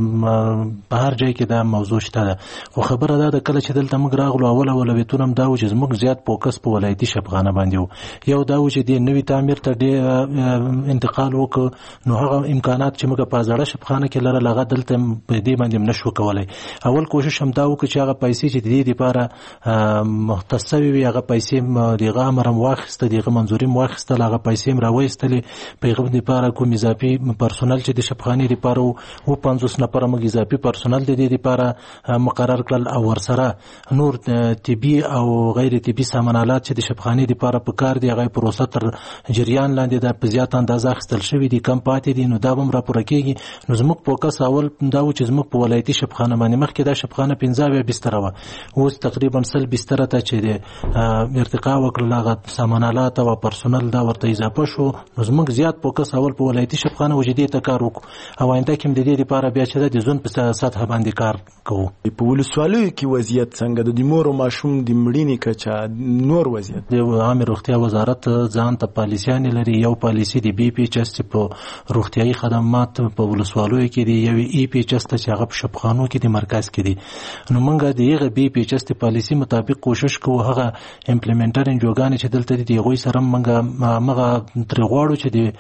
Speaker 16: په هر ځای کې دا موضوع شته ده خو خبره دا ده کله چې دلته موږ راغلو اول ویتونه هم دا و چې زموږ زیات فوکس په ولایتي شفخانه باندې و یو دا و چې د نوي تعمیر ته ډېر انتقال وکړو نو هغه امکانات چې موږ په زړه شفخانه کې لرل هغه دلته په دې باندې نشو کولای. اول کوشش هم دا و چې هغه پیسې چې د دې لپاره مختص وي هغه پیسې دغه امرم واخیسته دغه منظوري واخیسته هغه پیسې راوېستلې پیغام لپاره کوم اضافي پرسونل چې د شفخانې لپاره و 50 نفر موږ اضافي پرسونل د دې لپاره مقرر کړل او ورسره نور طبي او غیر طبي سامانالات چې د شفخانې لپاره په کار دی هغه پروسه تر جریان لاندې د په زیات اندازه اخیستل شوی دي کم پاتې دي نو دا هم راپور کېږي نو زموږ فوکس اول دا و چې زموږ په ولایتي شفخانه باندې مخکې دا شفخانه 15 بستر و اوس تقریبا 100 بستر ته چې د ارتقا وکړل هغه سامانالات او پرسونل دا ورته اضافه شو نو زموږ زیات فوکس اول په ولایتي ولایتي شفقانه وجدي ته کار وکړو او آینده کې د دې لپاره بیا چې د ځون په سطح باندې کار کوو.
Speaker 22: په ولسوالیو کې وضعیت څنګه د مور او ماشوم د مړینې کچه نور وضعیت؟
Speaker 16: د عامه روغتیا وزارت ځان ته پالیسیان لري. یو پالیسی د بي پی ایچ اس په روغتیايي خدمات په ولسوالیو کې دی، یو ای پی ایچ اس چې هغه په شفقانو کې د مرکز کې دی. نو موږ د هغه بي پی ایچ اس پالیسی مطابق کوشش کوو هغه امپلیمنټر انجوګان چې دلته دي هغوی سره موږ ترې غواړو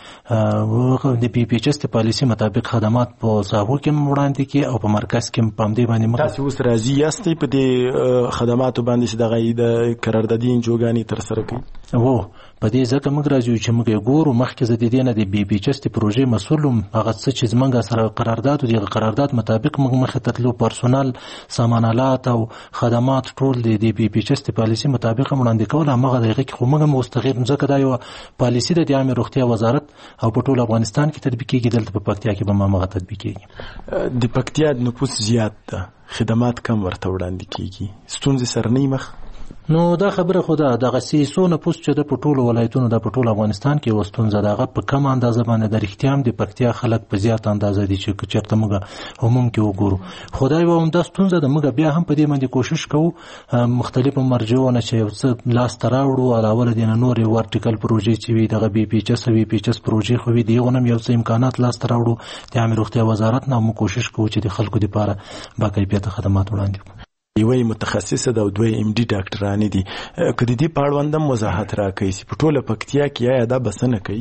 Speaker 16: چې د بي پی ایچ اس پالیسی مطابق خدمات په ساحو کې وړاندې کړي او په مرکز کې په همدې باندې
Speaker 22: تاسو اوس راضي یاستئ په دې خدماتو باندې چې دغه د قراردادي انجوګانې ترسره کوي؟
Speaker 16: هو په دې ځکه موږ راځو چې موږ ګورو مخکې زه د دې نه د بي پی ایچ اس پروژې مسؤل وم. هغه څه چې زموږ سره قرارداد و دغه قرارداد مطابق موږ مخې ته تلو، پرسونل، سامانالات او خدمات ټول د بي پی ایچ اس پالیسي مطابق وړاندې کول. همغه دغه کې خو موږ مستغیر ځکه دا یو پالیسي د عامه روغتیا وزارت او په ټول افغانستان کې تطبیق کیږي، دلته په پکتیا کې به همغه تطبیق کیږي.
Speaker 22: د پکتیا نفوس زیات ده، خدمات کم ورته وړاندې کیږي، ستونزې سره نه مخ؟
Speaker 16: نو دا خبره خو ده دغه سیسو نفوس چې د په ټولو ولایتونو د په ټول افغانستان کې وستونزه دغه په کم اندازه باندې د رښتیا هم د پکتیا خلک په زیات اندازه دي چې چېرته موږ عموم کې وګورو. خدای به همدا ستونزه ده، موږ بیا هم په دې باندې کوشش کوو مختلفو مرجعونه چې یو څه لاسته راوړو. علاوه دې نه نورې ورټیکل پروژې چې وي دغه بي پی ایچ اس او وي پی ایچ اس پروژې خو وي د هغو نه هم یو څه امکانات لاسته راوړو. د عامه روغتیا وزارت نه موږ کوشش کوو چې د خلکو دپاره باکیفیته خدمات وړاندې کړو.
Speaker 22: یوه متخصصه ده او دوه ام ډي ډاکټرانې دي، که د دې په اړوند هم وضاحت راکوي چې په ټوله پکتیا کې آیا دا بسنه کوي؟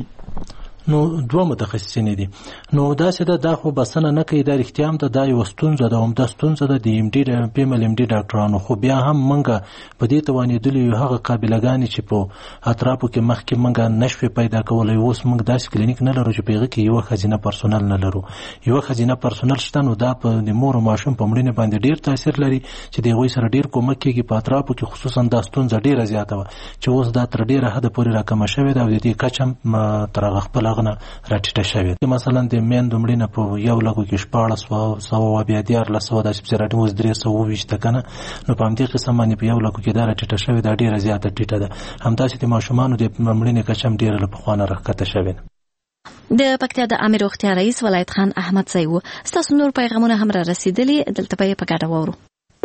Speaker 16: نو دوه متخصصین دي. نو داسې ده دا خو بسنه نه کوي، دا رښتیا هم دا یوه ستونزه ده، همدا ستونزه ده د ام ډي پیمل ام ډي ډاکټرانو. خو بیا هم موږ په دې توانېدلو یو هغه قابلګانې چې په اطرافو کې مخکې موږ نشوې پیدا کولی، اوس موږ داسې کلینیک نه لرو چې په هغه کې یوه ښځینه پرسونل نه لرو. یوه ښځینه پرسونل شته، نو دا په د مور او ماشوم په مړینې باندې ډېر تاثیر لري چې د هغوی سره ډېر کومک کېږي. په اطرافو کې خصوصا دا ستونزه ډېره زیاته وه چې اوس دا تر ډېره حده پورې راکمه شوې ده او د دې کچه هم تر هغه خپل هغه نه راټیټه شوې ده. مثلا د میندو مړینه په 100,000 کې 1400 بیا 1400 داسې پسې راټیټه اوس 320 کنه. نو په همدې قسم باندې په 100,000 کې دا راټیټه شوې ده، ډېره زیاته ټیټه ده. همداسې د ماشومانو د مړینې کچه هم ډېره له پخوا نه راښکته شوې ده.
Speaker 12: د پکتیا د عامه روغتیا رئیس ولایت خان احمدزی و. ستاسو نور پیغامونه هم را رسیدلي، دلته به یې په ګډه واورو.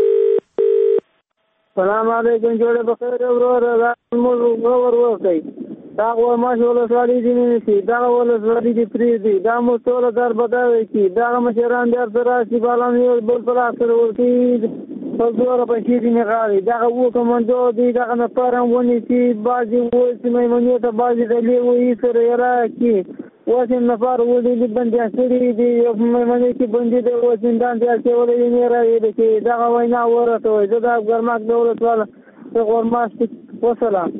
Speaker 1: سلام علیکم، جوړه بخیر ورور موږ ورورته دا ماش ولسوالۍ دي نشي، دا ولسوالۍ دي پری دي، دا مو ټول در بداوي کی، دا مشران در سره چې بالان یو بل پر اثر ورتي په زور په کې دي نه غالي، دا وو کومندو دي، دا نه پرم ونی چې بازي وو چې مې مونږ ته بازي دلی وې سره راکی واسم نفر ولې بندي اخري دي مې مونږ کې بندي دي او زندان دي چې ولې نه راوي دي، دا وینا ورته وي. دا ګرماک دولت والا غورماست وسلام.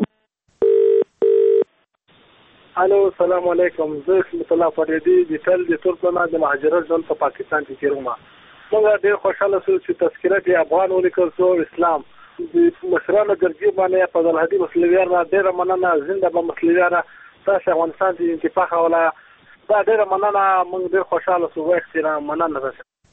Speaker 11: الو السلام علیکم، زه اسمت الله فریدی د تل د ترکمن د مهاجرت ژوند په پاکستان کې کېږم. موږ ډېر خوشاله شو چې تذکرت افغان ولیکل شو. اسلام د مشرانو ګرځي باندې په دلهدي مسلویان ډېر مننه، زنده به مسلویان تاسو افغانستان د انتفاع ولا دا ډېر مننه. موږ ډېر خوشاله شو، احترام مننه.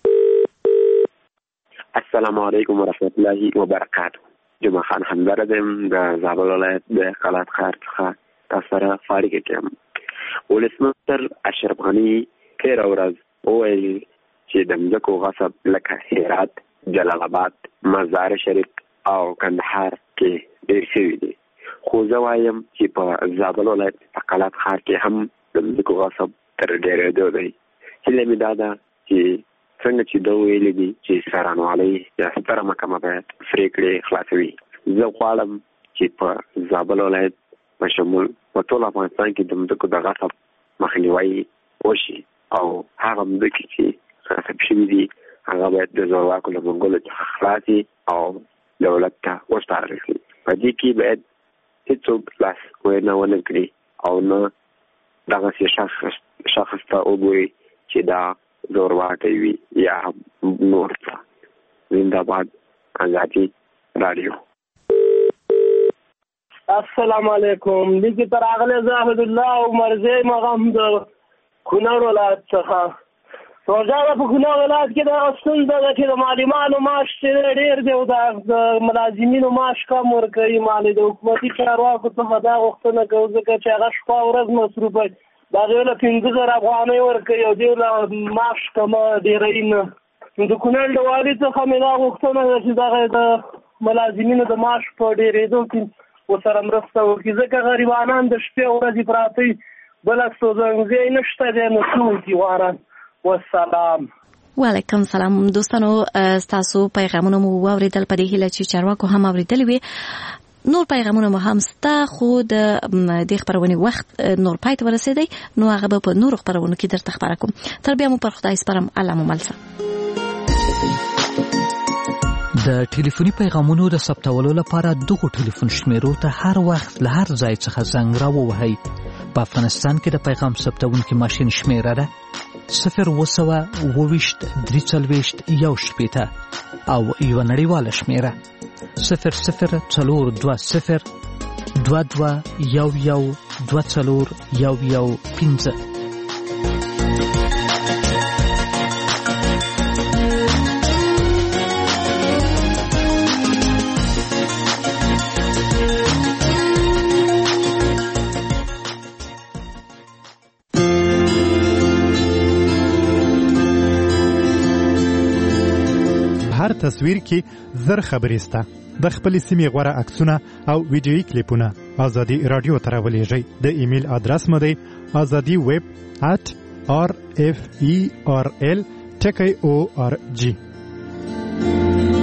Speaker 17: السلام علیکم ورحمت الله وبرکاته. جمعه خان همدار دم د زابل ولایت د قلات خار څخه تاسو سره فارغ کېم. ولسمشر اشرف غني تیر ورځ وویل چې د مځکو غصب لکه هرات، جلال آباد، مزار شریف او کندهار کې ډېر شوي دي، خو زه وایم چې په زابل ولایت په قلات ښار کې هم د مځکو غصب تر ډېرېدو دی. هیله مې دا ده چې څنګه چې ده ویلي دي چې څارنوالۍ یا ستره محکمه باید پرېکړې خلاصوي. زه غواړم چې په زابل ولایت په شمول په ټول افغانستان کې د مځکو د غصب مخنیوي وشي او هغه مځکې چې غصب شوي دي هغه باید د زورواکو له منګولو څخه خلاصي او دولت ته وسپارل شي. په دې کې باید هېڅوک لاس وینا ونه کړي او نه دغسې شخص ته وګوري چې دا زورواکی وي یا نور څه. زنده باد آزادي رادیو.
Speaker 1: السلام علیکم، لیکي تر اغله زاهد الله عمر زی مغم د کونړ ولایت څخه روزانه په کونړ ولایت کې د ستونزه ده چې د معلمانو معاش ډېر دی او د ملازمینو معاش کم ورکوي. مالې د حکومتي چارواکو څخه دا غوښتنه کوو ځکه چې هغه شپه ورځ مصروف وي،
Speaker 11: دا غوله 15000 افغانۍ ورکوي او دې له معاش کمه ډېرۍ نه. د کونړ د والي څخه مې دا غوښتنه ده چې دغه د ملازمینو د معاش په ډېرېدو کې ورسره مرسته وکړي، ځکه غریبانان د شپې ورځې پراته وي، بل استوګنځای نشته دی، نو څه وکړي وارن. والسلام.
Speaker 12: وعلیکم سلام دوستانو، ستاسو پیغامونه مو واوریدل، په دې هیله چې چارواکو هم اوریدلی وي. نور پیغامونه مو هم سته، خو د دې خبرونې وخت نور پای ته ورسېدی، نو هغه به په نورو خبرونو کې درته خبره کوم. تر بیا مو پر خدای سپارم. الله مو مل شه.
Speaker 3: د ټلیفوني پیغامونو د ثبتولو لپاره دغه ټلیفون شمیرو ته هر وخت له هر ځای څخه زنګ راووهئ. په افغانستان کې د پیغام ثبتونکي ماشین شمیره ده 0202341 او یو نړیواله شمیره 00202211241115.
Speaker 27: هر تصویر کې زر خبرې سته. د خپل سیمې غوړه عکسونه او ویډیويي کلیپونه ازادي رادیو ته راولېږئ. د ایمیل ادرس مو دی azadiweb@rferl.org.